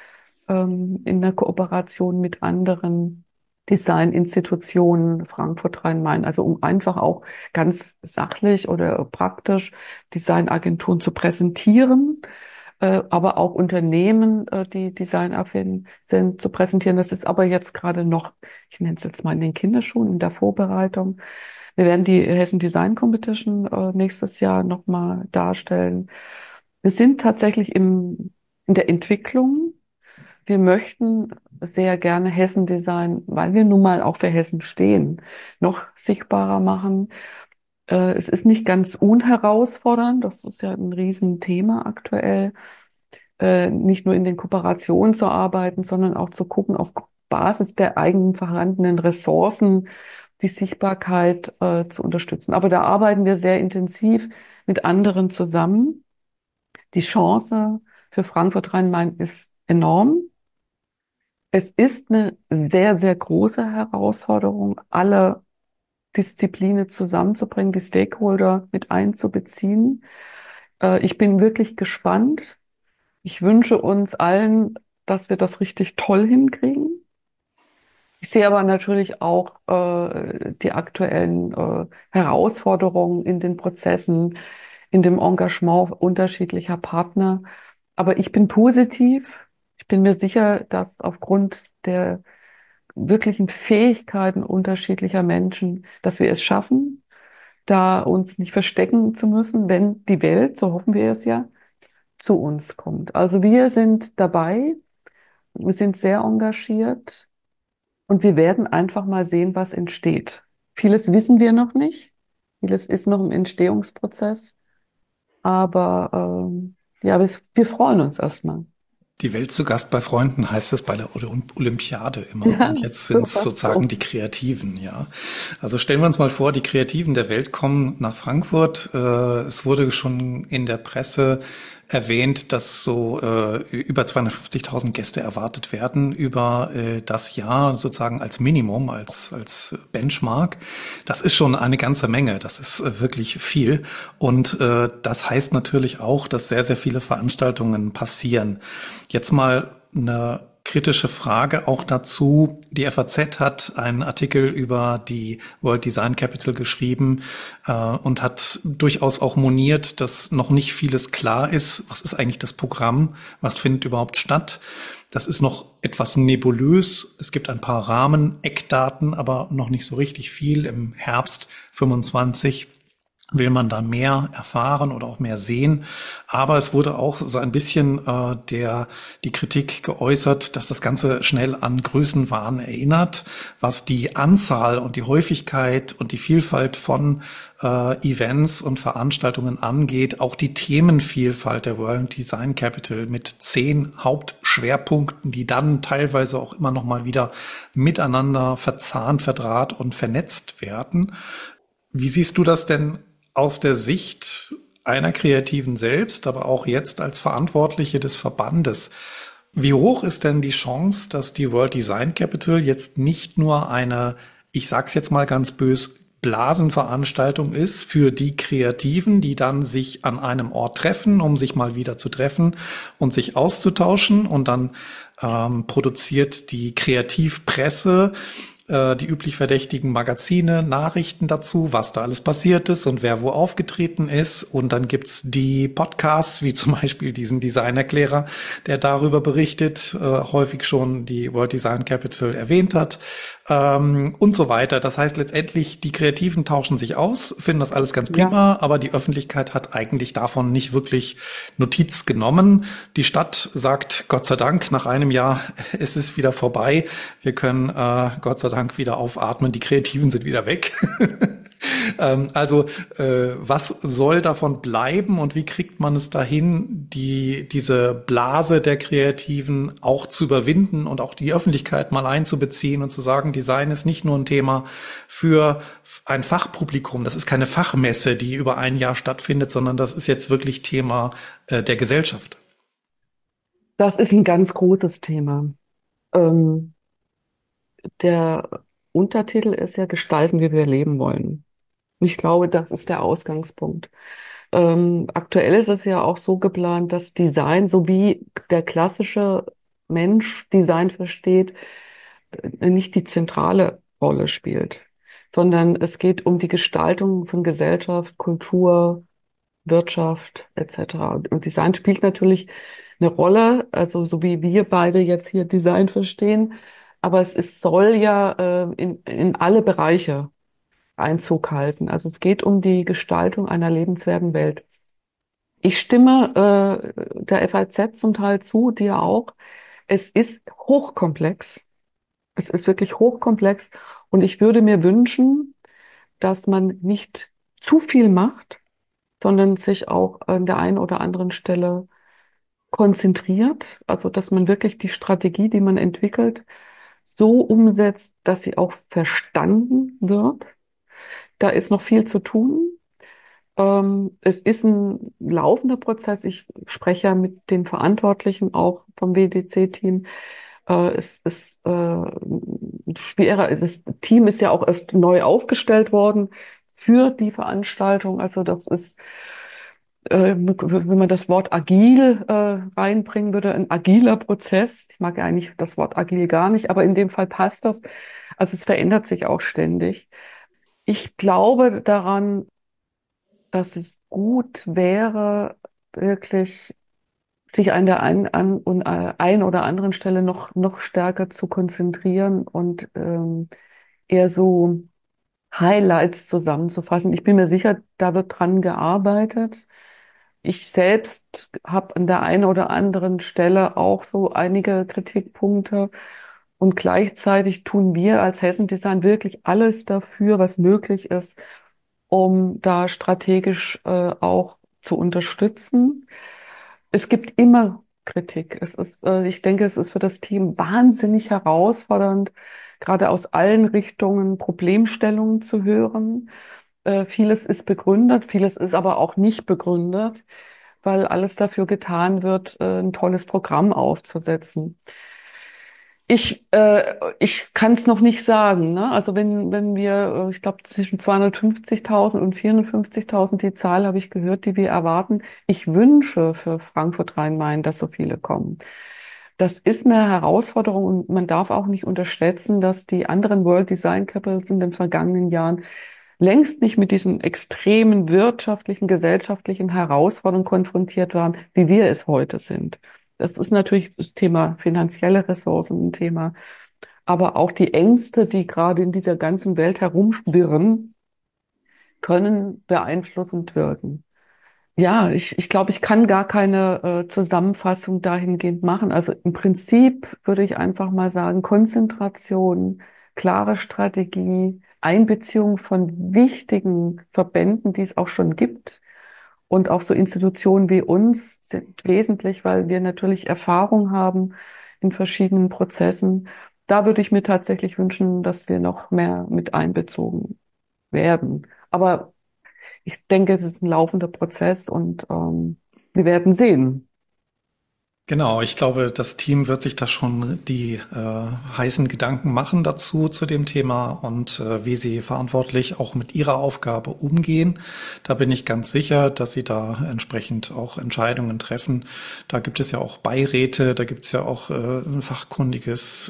in der Kooperation mit anderen Designinstitutionen Frankfurt, Rhein-Main, also um einfach auch ganz sachlich oder praktisch Designagenturen zu präsentieren, aber auch Unternehmen, die designaffin sind, zu präsentieren. Das ist aber jetzt gerade noch, ich nenne es jetzt mal in den Kinderschuhen, in der Vorbereitung. Wir werden die Hessen Design Competition nächstes Jahr nochmal darstellen. Wir sind tatsächlich in der Entwicklung. Wir möchten sehr gerne Hessen Design, weil wir nun mal auch für Hessen stehen, noch sichtbarer machen. Es ist nicht ganz unherausfordernd, das ist ja ein Riesenthema aktuell, nicht nur in den Kooperationen zu arbeiten, sondern auch zu gucken, auf Basis der eigenen vorhandenen Ressourcen die Sichtbarkeit zu unterstützen. Aber da arbeiten wir sehr intensiv mit anderen zusammen. Die Chance für Frankfurt Rhein-Main ist enorm. Es ist eine sehr, sehr große Herausforderung, alle Disziplinen zusammenzubringen, die Stakeholder mit einzubeziehen. Ich bin wirklich gespannt. Ich wünsche uns allen, dass wir das richtig toll hinkriegen. Ich sehe aber natürlich auch die aktuellen Herausforderungen in den Prozessen, in dem Engagement unterschiedlicher Partner. Aber ich bin positiv. Ich bin mir sicher, dass aufgrund der wirklichen Fähigkeiten unterschiedlicher Menschen, dass wir es schaffen, da uns nicht verstecken zu müssen, wenn die Welt, so hoffen wir es ja, zu uns kommt. Also wir sind dabei, wir sind sehr engagiert und wir werden einfach mal sehen, was entsteht. Vieles wissen wir noch nicht, vieles ist noch im Entstehungsprozess, aber ja, wir freuen uns erstmal. Die Welt zu Gast bei Freunden heißt es bei der Olympiade immer. Ja, Und jetzt so sind es fast sozusagen so. die Kreativen, ja. Also stellen wir uns mal vor, die Kreativen der Welt kommen nach Frankfurt. Es wurde schon in der Presse erwähnt, dass so über 250.000 Gäste erwartet werden über das Jahr sozusagen als Minimum, als Benchmark. Das ist schon eine ganze Menge. Das ist wirklich viel. Und das heißt natürlich auch, dass sehr, sehr viele Veranstaltungen passieren. Jetzt mal eine kritische Frage auch dazu. Die FAZ hat einen Artikel über die World Design Capital geschrieben und hat durchaus auch moniert, dass noch nicht vieles klar ist. Was ist eigentlich das Programm? Was findet überhaupt statt? Das ist noch etwas nebulös. Es gibt ein paar Rahmen, Eckdaten, aber noch nicht so richtig viel. Im Herbst 25 will man da mehr erfahren oder auch mehr sehen. Aber es wurde auch so ein bisschen die Kritik geäußert, dass das Ganze schnell an Größenwahn erinnert, was die Anzahl und die Häufigkeit und die Vielfalt von Events und Veranstaltungen angeht. Auch die Themenvielfalt der World Design Capital mit 10 Hauptschwerpunkten, die dann teilweise auch immer noch mal wieder miteinander verzahnt, verdraht und vernetzt werden. Wie siehst du das denn aus der Sicht einer Kreativen selbst, aber auch jetzt als Verantwortliche des Verbandes? Wie hoch ist denn die Chance, dass die World Design Capital jetzt nicht nur eine, ich sag's jetzt mal ganz bös, Blasenveranstaltung ist für die Kreativen, die dann sich an einem Ort treffen, um sich mal wieder zu treffen und sich auszutauschen, und dann produziert die Kreativpresse die üblich verdächtigen Magazine, Nachrichten dazu, was da alles passiert ist und wer wo aufgetreten ist. Und dann gibt's die Podcasts, wie zum Beispiel diesen Designerklärer, der darüber berichtet, häufig schon die World Design Capital erwähnt hat, und so weiter. Das heißt letztendlich, die Kreativen tauschen sich aus, finden das alles ganz Ja, prima, aber die Öffentlichkeit hat eigentlich davon nicht wirklich Notiz genommen. Die Stadt sagt, Gott sei Dank, nach einem Jahr, es ist wieder vorbei. Wir können Gott sei Dank wieder aufatmen. Die Kreativen sind wieder weg. Was soll davon bleiben und wie kriegt man es dahin, diese Blase der Kreativen auch zu überwinden und auch die Öffentlichkeit mal einzubeziehen und zu sagen, Design ist nicht nur ein Thema für ein Fachpublikum, das ist keine Fachmesse, die über ein Jahr stattfindet, sondern das ist jetzt wirklich Thema der Gesellschaft. das ist ein ganz großes Thema. Ähm, Der Untertitel ist ja Gestalten, wie wir leben wollen. Und ich glaube, das ist der Ausgangspunkt. Aktuell ist es ja auch so geplant, dass Design, so wie der klassische Mensch Design versteht, nicht die zentrale Rolle spielt, sondern es geht um die Gestaltung von Gesellschaft, Kultur, Wirtschaft etc. Und Design spielt natürlich eine Rolle, also so wie wir beide jetzt hier Design verstehen, aber soll ja in alle Bereiche Einzug halten. Also es geht um die Gestaltung einer lebenswerten Welt. Ich stimme der FAZ zum Teil zu, dir auch. Es ist hochkomplex. Es ist wirklich hochkomplex und ich würde mir wünschen, dass man nicht zu viel macht, sondern sich auch an der einen oder anderen Stelle konzentriert. Also, dass man wirklich die Strategie, die man entwickelt, so umsetzt, dass sie auch verstanden wird. Da ist noch viel zu tun. Es ist ein laufender Prozess. Ich spreche ja mit den Verantwortlichen auch vom WDC-Team. Es ist schwerer. Das Team ist ja auch erst neu aufgestellt worden für die Veranstaltung. Also das ist, wenn man das Wort agil reinbringen würde, ein agiler Prozess. Ich mag ja eigentlich das Wort agil gar nicht, aber in dem Fall passt das. Also es verändert sich auch ständig. Ich glaube daran, dass es gut wäre, wirklich sich an der ein oder anderen Stelle noch stärker zu konzentrieren und eher so Highlights zusammenzufassen. Ich bin mir sicher, da wird dran gearbeitet. Ich selbst habe an der einen oder anderen Stelle auch so einige Kritikpunkte. Und gleichzeitig tun wir als Hessen Design wirklich alles dafür, was möglich ist, um da strategisch auch zu unterstützen. Es gibt immer Kritik. Ich denke, es ist für das Team wahnsinnig herausfordernd, gerade aus allen Richtungen Problemstellungen zu hören. Vieles ist begründet, vieles ist aber auch nicht begründet, weil alles dafür getan wird, ein tolles Programm aufzusetzen. Ich kann es noch nicht sagen, ne? Also wenn wir, ich glaube, zwischen 250.000 und 450.000, die Zahl habe ich gehört, die wir erwarten. Ich wünsche für Frankfurt Rhein-Main, dass so viele kommen. Das ist eine Herausforderung und man darf auch nicht unterschätzen, dass die anderen World Design Capitals in den vergangenen Jahren längst nicht mit diesen extremen wirtschaftlichen, gesellschaftlichen Herausforderungen konfrontiert waren, wie wir es heute sind. Das ist natürlich das Thema finanzielle Ressourcen ein Thema, aber auch die Ängste, die gerade in dieser ganzen Welt herumschwirren, können beeinflussend wirken. Ja, ich glaube, ich kann gar keine Zusammenfassung dahingehend machen. Also im Prinzip würde ich einfach mal sagen, Konzentration, klare Strategie, Einbeziehung von wichtigen Verbänden, die es auch schon gibt. Und auch so Institutionen wie uns sind wesentlich, weil wir natürlich Erfahrung haben in verschiedenen Prozessen. Da würde ich mir tatsächlich wünschen, dass wir noch mehr mit einbezogen werden. Aber ich denke, es ist ein laufender Prozess und wir werden sehen. Genau, ich glaube, das Team wird sich da schon die heißen Gedanken machen dazu, zu dem Thema und wie sie verantwortlich auch mit ihrer Aufgabe umgehen. Da bin ich ganz sicher, dass sie da entsprechend auch Entscheidungen treffen. Da gibt es ja auch Beiräte, da gibt es ja auch ein fachkundiges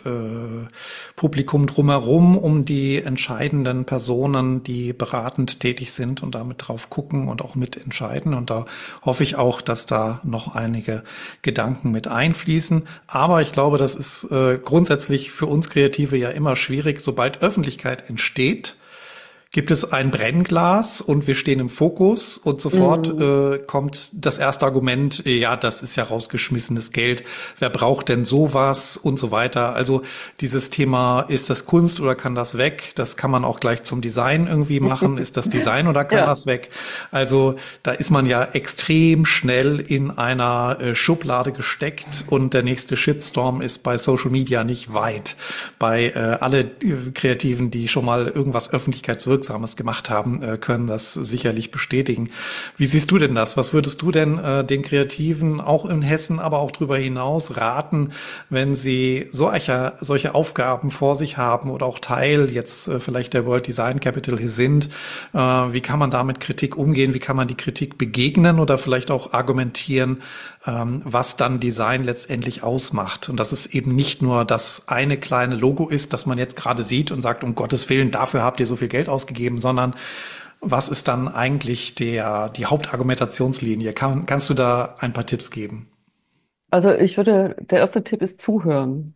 Publikum drumherum, um die entscheidenden Personen, die beratend tätig sind und damit drauf gucken und auch mitentscheiden. Und da hoffe ich auch, dass da noch einige Gedanken mit einfließen. Aber ich glaube, das ist grundsätzlich für uns Kreative ja immer schwierig. Sobald Öffentlichkeit entsteht, gibt es ein Brennglas und wir stehen im Fokus und sofort Mm. kommt das erste Argument, ja, das ist ja rausgeschmissenes Geld, wer braucht denn sowas und so weiter. Also dieses Thema, ist das Kunst oder kann das weg? Das kann man auch gleich zum Design irgendwie machen. Ist das Design oder kann Ja. das weg? Also da ist man ja extrem schnell in einer Schublade gesteckt und der nächste Shitstorm ist bei Social Media nicht weit. Bei alle Kreativen, die schon mal irgendwas Öffentlichkeitswirksames gemacht haben, können das sicherlich bestätigen. Wie siehst du denn das? Was würdest du denn den Kreativen auch in Hessen, aber auch darüber hinaus raten, wenn sie solche Aufgaben vor sich haben oder auch Teil jetzt vielleicht der World Design Capital hier sind? Wie kann man da mit Kritik umgehen? Wie kann man die Kritik begegnen oder vielleicht auch argumentieren, was dann Design letztendlich ausmacht? Und dass es eben nicht nur das eine kleine Logo ist, das man jetzt gerade sieht und sagt, um Gottes Willen, dafür habt ihr so viel Geld ausgegeben, sondern was ist dann eigentlich die Hauptargumentationslinie? Kannst du da ein paar Tipps geben? Also der erste Tipp ist zuhören.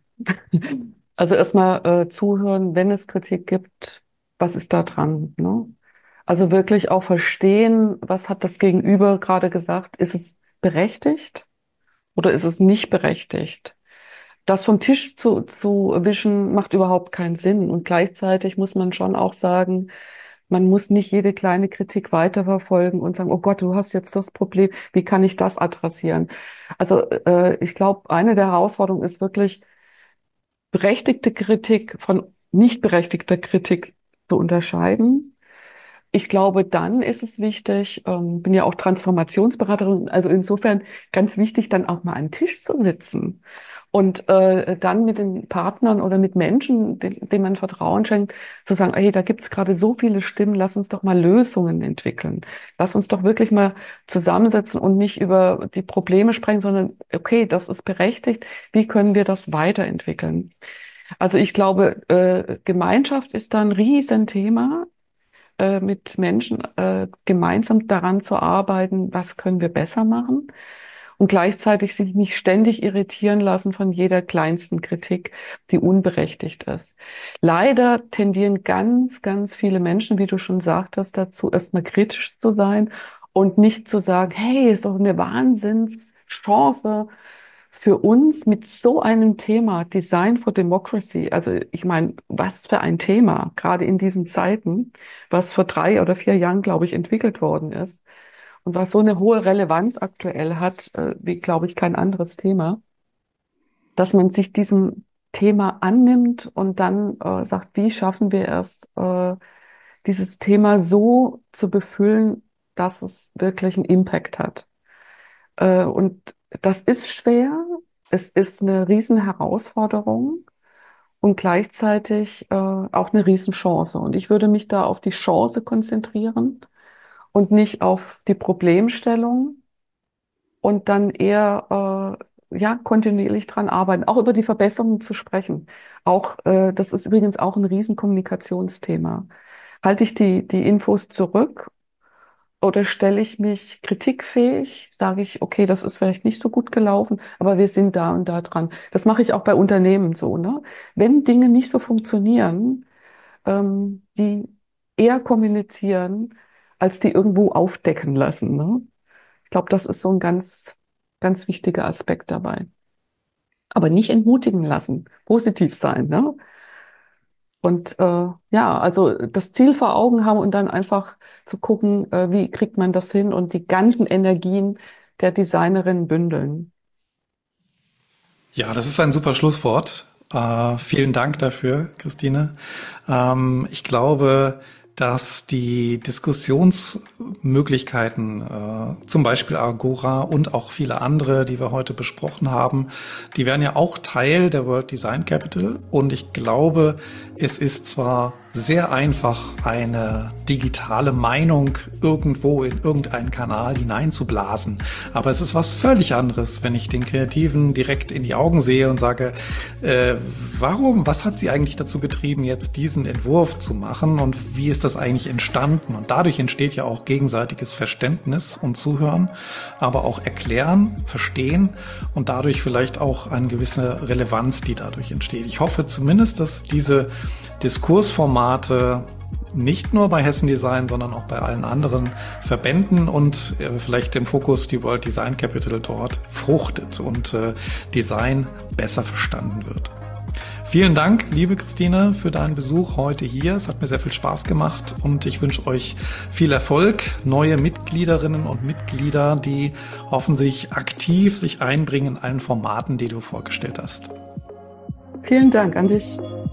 Also erstmal zuhören, wenn es Kritik gibt, was ist da dran, ne? Also wirklich auch verstehen, was hat das Gegenüber gerade gesagt? Ist es berechtigt oder ist es nicht berechtigt? Das vom Tisch zu wischen, macht überhaupt keinen Sinn. Und gleichzeitig muss man schon auch sagen, man muss nicht jede kleine Kritik weiterverfolgen und sagen, oh Gott, du hast jetzt das Problem, wie kann ich das adressieren? Also ich glaube, eine der Herausforderungen ist wirklich, berechtigte Kritik von nicht berechtigter Kritik zu unterscheiden. Ich glaube, dann ist es wichtig, bin ja auch Transformationsberaterin, also insofern ganz wichtig, dann auch mal an den Tisch zu sitzen und dann mit den Partnern oder mit Menschen, denen man Vertrauen schenkt, zu sagen, hey, da gibt's gerade so viele Stimmen, lass uns doch mal Lösungen entwickeln. Lass uns doch wirklich mal zusammensetzen und nicht über die Probleme sprechen, sondern okay, das ist berechtigt, wie können wir das weiterentwickeln? Also ich glaube, Gemeinschaft ist da ein Riesenthema, mit Menschen gemeinsam daran zu arbeiten, was können wir besser machen und gleichzeitig sich nicht ständig irritieren lassen von jeder kleinsten Kritik, die unberechtigt ist. Leider tendieren ganz viele Menschen, wie du schon sagtest, dazu, erstmal kritisch zu sein und nicht zu sagen, hey, ist doch eine Wahnsinnschance für uns mit so einem Thema, Design for Democracy. Also ich meine, was für ein Thema, gerade in diesen Zeiten, was vor 3 oder 4 Jahren, glaube ich, entwickelt worden ist und was so eine hohe Relevanz aktuell hat, wie, glaube ich, kein anderes Thema, dass man sich diesem Thema annimmt und dann sagt, wie schaffen wir es, dieses Thema so zu befüllen, dass es wirklich einen Impact hat. Und das ist schwer. Es ist eine Riesenherausforderung und gleichzeitig auch eine Riesenchance. Und ich würde mich da auf die Chance konzentrieren und nicht auf die Problemstellung und dann eher ja kontinuierlich dran arbeiten, auch über die Verbesserungen zu sprechen. Auch das ist übrigens auch ein Riesenkommunikationsthema. Halte ich die Infos zurück oder stelle ich mich kritikfähig, sage ich, okay, das ist vielleicht nicht so gut gelaufen, aber wir sind da und da dran. Das mache ich auch bei Unternehmen so, ne? Wenn Dinge nicht so funktionieren, die eher kommunizieren, als die irgendwo aufdecken lassen, ne? Ich glaube, das ist so ein ganz wichtiger Aspekt dabei. Aber nicht entmutigen lassen, positiv sein, ne? Und ja, also das Ziel vor Augen haben und dann einfach zu gucken, wie kriegt man das hin und die ganzen Energien der Designerin bündeln. Ja, das ist ein super Schlusswort. Vielen Dank dafür, Christine. Ich glaube, dass die Diskussionsmöglichkeiten, zum Beispiel Agora und auch viele andere, die wir heute besprochen haben, die werden ja auch Teil der World Design Capital. Und ich glaube, es ist zwar sehr einfach, eine digitale Meinung irgendwo in irgendeinen Kanal hineinzublasen, aber es ist was völlig anderes, wenn ich den Kreativen direkt in die Augen sehe und sage, was hat sie eigentlich dazu getrieben, jetzt diesen Entwurf zu machen und wie ist das eigentlich entstanden? Und dadurch entsteht ja auch gegenseitiges Verständnis und Zuhören, aber auch Erklären, Verstehen und dadurch vielleicht auch eine gewisse Relevanz, die dadurch entsteht. Ich hoffe zumindest, dass diese Diskursformate nicht nur bei Hessen Design, sondern auch bei allen anderen Verbänden und vielleicht im Fokus die World Design Capital dort fruchtet und Design besser verstanden wird. Vielen Dank, liebe Christine, für deinen Besuch heute hier. Es hat mir sehr viel Spaß gemacht und ich wünsche euch viel Erfolg, neue Mitgliederinnen und Mitglieder, die hoffentlich aktiv sich einbringen in allen Formaten, die du vorgestellt hast. Vielen Dank an dich.